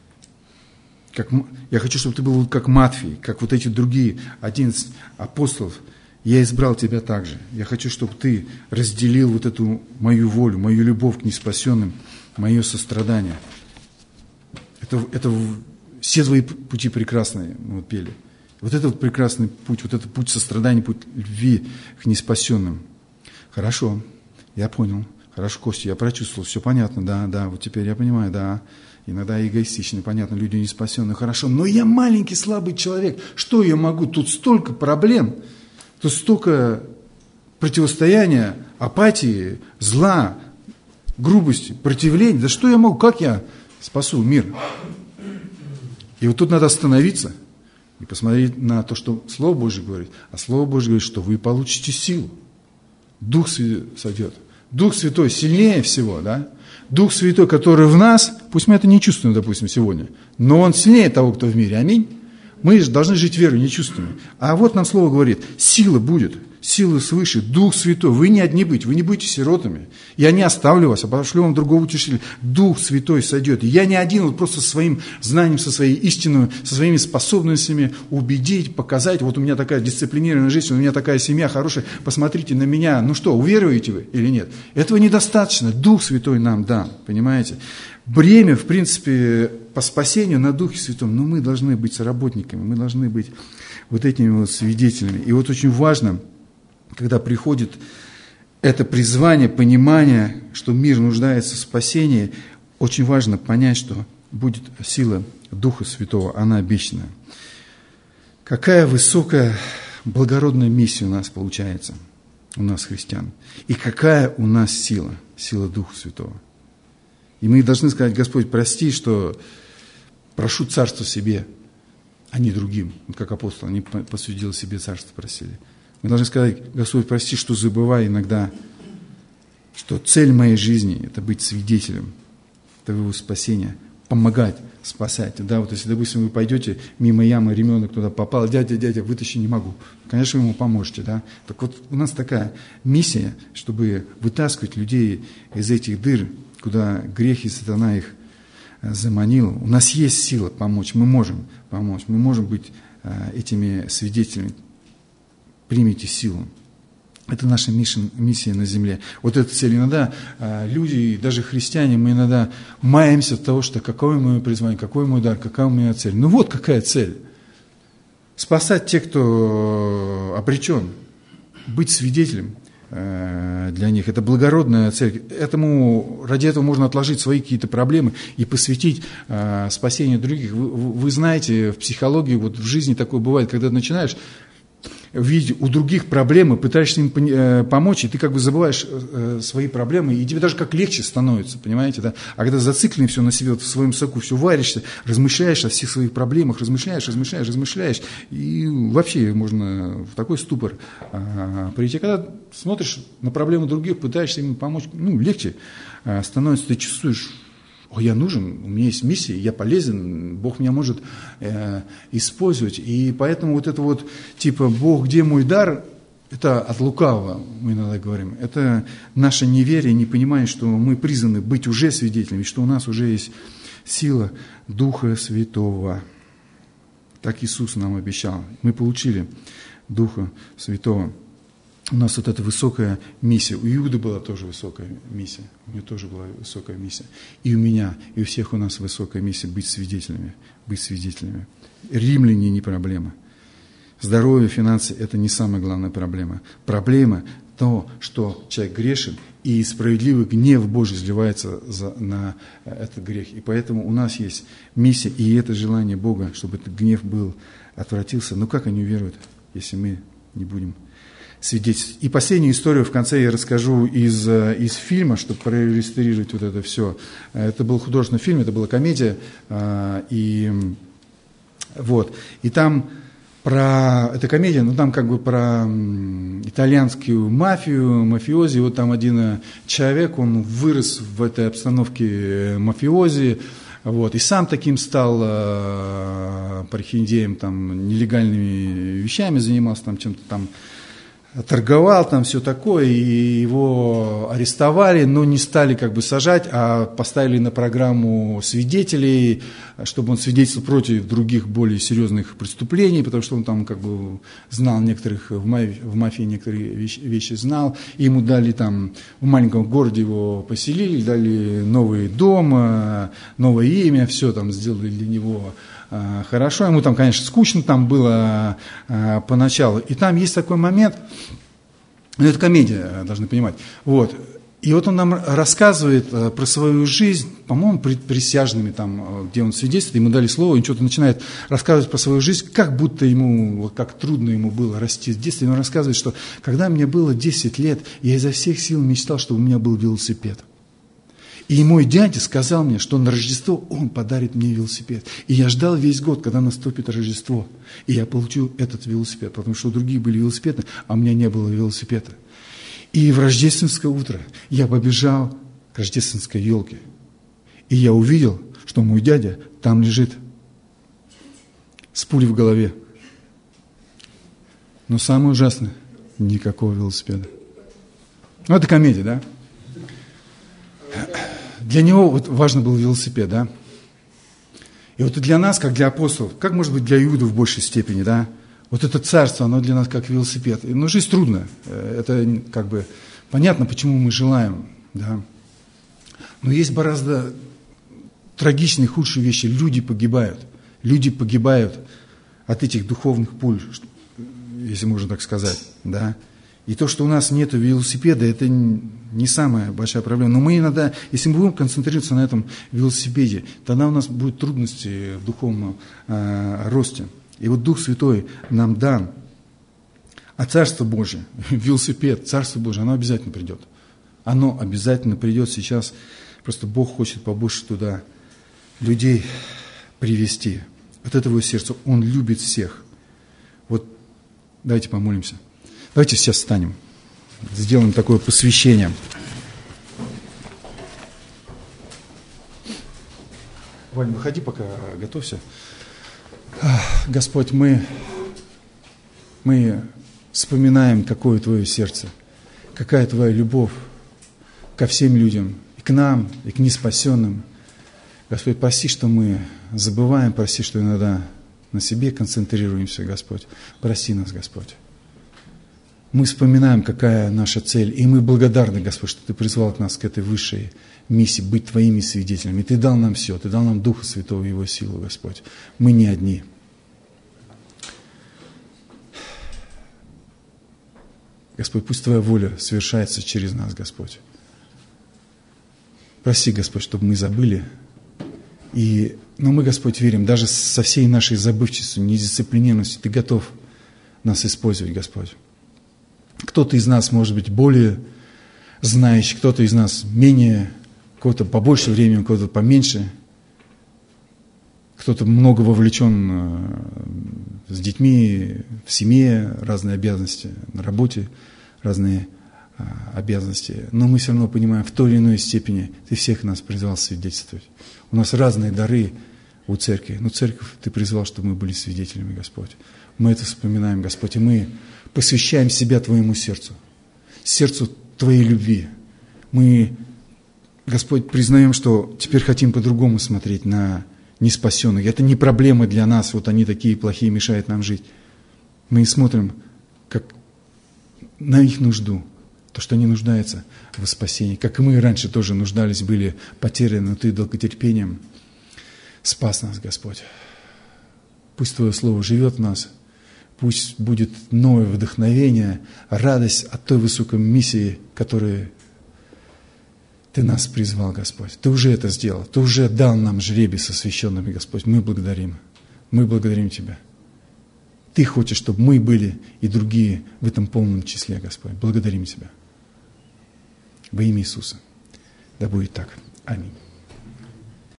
Я хочу, чтобы ты был как Матфей, как вот эти другие 11 апостолов. Я избрал тебя также. Я хочу, чтобы ты разделил вот эту мою волю, мою любовь к неспасенным, мое сострадание. Это все твои пути прекрасные, мы вот пели. Вот это вот прекрасный путь, вот это путь сострадания, путь любви к неспасенным. Хорошо, я понял. Хорошо, Костя, я прочувствовал, все понятно, да, вот теперь я понимаю, да. Иногда эгоистичны, понятно, люди неспасенные, хорошо. Но я маленький, слабый человек, что я могу? Тут столько проблем. Тут столько противостояния, апатии, зла, грубости, противления. Да что я могу? Как я спасу мир? И вот тут надо остановиться и посмотреть на то, что Слово Божье говорит. А Слово Божье говорит, что вы получите силу. Дух сойдет. Дух Святой сильнее всего, да? Дух Святой, который в нас, пусть мы это не чувствуем, допустим, сегодня, но Он сильнее того, кто в мире. Аминь. Мы же должны жить верой, не чувствами. А вот нам Слово говорит, сила будет, сила свыше, Дух Святой. Вы не одни будете, вы не будете сиротами. Я не оставлю вас, а пошлю вам другого утешителя. Дух Святой сойдет. И я не один, вот просто со своим знанием, со своей истиной, со своими способностями убедить, показать. Вот у меня такая дисциплинированная жизнь, у меня такая семья хорошая. Посмотрите на меня. Ну что, уверуете вы или нет? Этого недостаточно. Дух Святой нам дан, понимаете? Бремя, в принципе, по спасению на Духе Святом, но мы должны быть соработниками, мы должны быть вот этими вот свидетелями. И вот очень важно, когда приходит это призвание, понимание, что мир нуждается в спасении, очень важно понять, что будет сила Духа Святого, она обещана. Какая высокая, благородная миссия у нас получается, у нас, христиан. И какая у нас сила, сила Духа Святого. И мы должны сказать: Господь, прости, что прошу царство себе, а не другим. Вот как апостол, они посвятили себе царство, просили. Мы должны сказать: Господь, прости, что забываю иногда, что цель моей жизни – это быть свидетелем Твоего спасения, помогать, спасать. Да, вот если, допустим, вы пойдете мимо ямы, ребенок туда попал, дядя, вытащи не могу. Конечно, вы ему поможете, да. Так вот, у нас такая миссия, чтобы вытаскивать людей из этих дыр, куда грех и сатана их заманил. У нас есть сила помочь, мы можем помочь, мы можем быть этими свидетелями. Примите силу. Это наша миссия на земле. Вот эта цель. Иногда люди, даже христиане, мы иногда маемся от того, что какое мое призвание, какой мой дар, какая у меня цель. Ну вот какая цель. Спасать тех, кто обречен. Быть свидетелем для них. Это благородная цель. Ради этого можно отложить свои какие-то проблемы и посвятить спасению других. Вы знаете, в психологии, вот в жизни такое бывает, когда ты начинаешь видеть у других проблемы, пытаешься им помочь, и ты как бы забываешь свои проблемы, и тебе даже как легче становится, понимаете, да? А когда зациклен все на себе, вот в своем соку, все варишься, размышляешь о всех своих проблемах, размышляешь, и вообще можно в такой ступор прийти. Когда смотришь на проблемы других, пытаешься им помочь, легче становится, ты чувствуешь: о, я нужен, у меня есть миссия, я полезен, Бог меня может использовать. И поэтому вот это вот, типа, Бог, где мой дар, это от лукавого, мы иногда говорим. Это наше неверие, непонимание, что мы призваны быть уже свидетелями, что у нас уже есть сила Духа Святого. Так Иисус нам обещал. Мы получили Духа Святого. У нас вот эта высокая миссия. У Иуды была тоже высокая миссия. У него тоже была высокая миссия. И у меня, и у всех у нас высокая миссия быть свидетелями. Быть свидетелями. Римляне не проблема. Здоровье, финансы – это не самая главная проблема. Проблема то, что человек грешен, и справедливый гнев Божий изливается на этот грех. И поэтому у нас есть миссия, и это желание Бога, чтобы этот гнев был, отвратился. Но как они уверуют, если мы не будем свидетельствовать? И последнюю историю в конце я расскажу из фильма, чтобы проиллюстрировать вот это все. Это был художественный фильм, это была комедия. И там эта комедия, там как бы про итальянскую мафию, мафиози. Вот там один человек, он вырос в этой обстановке мафиози. И сам таким стал прохиндеем, нелегальными вещами занимался, чем-то торговал, все такое, и его арестовали, но не стали сажать, а поставили на программу свидетелей, чтобы он свидетельствовал против других более серьезных преступлений, потому что он знал некоторых, в мафии некоторые вещи знал, и ему дали в маленьком городе его поселили, дали новый дом, новое имя, все сделали для него хорошо. Ему конечно, скучно было поначалу. И там есть такой момент, это комедия, должны понимать. И он нам рассказывает про свою жизнь, по-моему, пред присяжными, где он свидетельствует, ему дали слово, и что-то начинает рассказывать про свою жизнь, как будто ему, как трудно ему было расти в детстве. И он рассказывает, что когда мне было 10 лет, я изо всех сил мечтал, чтобы у меня был велосипед. И мой дядя сказал мне, что на Рождество он подарит мне велосипед. И я ждал весь год, когда наступит Рождество. И я получу этот велосипед, потому что у других были велосипеды, а у меня не было велосипеда. И в рождественское утро я побежал к рождественской елке. И я увидел, что мой дядя там лежит. с пулей в голове. Но самое ужасное – никакого велосипеда. Ну, это комедия, да? Для него вот важно был велосипед, да? И вот для нас, как для апостолов, как может быть для Иуды в большей степени, да? Вот это царство, оно для нас как велосипед. Но жизнь трудная. Это как бы понятно, почему мы желаем, да? Но есть гораздо трагичные, худшие вещи. Люди погибают. Люди погибают от этих духовных пуль, если можно так сказать, да? И то, что у нас нет велосипеда, это не самая большая проблема. Но мы иногда, если мы будем концентрироваться на этом велосипеде, тогда у нас будут трудности в духовном росте. И вот Дух Святой нам дан. А Царство Божие, велосипед, Царство Божие, оно обязательно придет. Оно обязательно придет сейчас. Просто Бог хочет побольше туда людей привести. Вот это его сердце. Он любит всех. Вот давайте помолимся. Давайте сейчас встанем. Сделаем такое посвящение. Вань, выходи пока, готовься. Господь, мы вспоминаем, какое Твое сердце, какая Твоя любовь ко всем людям, и к нам, и к неспасенным. Господь, прости, что мы забываем, прости, что иногда на себе концентрируемся, Господь. Прости нас, Господь. Мы вспоминаем, какая наша цель, и мы благодарны, Господь, что Ты призвал нас к этой высшей миссии, быть Твоими свидетелями. Ты дал нам все, Ты дал нам Духа Святого и Его силу, Господь. Мы не одни. Господь, пусть Твоя воля совершается через нас, Господь. Прости, Господь, чтобы мы забыли. Но мы, Господь, верим, даже со всей нашей забывчивостью, недисциплинированностью, Ты готов нас использовать, Господь. Кто-то из нас, может быть, более знающий, кто-то из нас менее, кого-то побольше времени, кого-то поменьше, кто-то много вовлечен с детьми, в семье, разные обязанности, на работе разные обязанности. Но мы все равно понимаем, в той или иной степени Ты всех нас призвал свидетельствовать. У нас разные дары у церкви, но церковь Ты призвал, чтобы мы были свидетелями, Господь. Мы это вспоминаем, Господь, и мы посвящаем себя Твоему сердцу Твоей любви. Мы, Господь, признаем, что теперь хотим по-другому смотреть на неспасенных. Это не проблема для нас, вот они такие плохие, мешают нам жить. Мы смотрим как на их нужду, то, что они нуждаются в спасении. Как и мы раньше тоже нуждались, были потеряны, но Ты долготерпением спас нас, Господь. Пусть Твое Слово живет в нас. Пусть будет новое вдохновение, радость от той высокой миссии, которой Ты нас призвал, Господь. Ты уже это сделал. Ты уже дал нам жребий со священными, Господь. Мы благодарим. Мы благодарим Тебя. Ты хочешь, чтобы мы были и другие в этом полном числе, Господь. Благодарим Тебя. Во имя Иисуса. Да будет так. Аминь.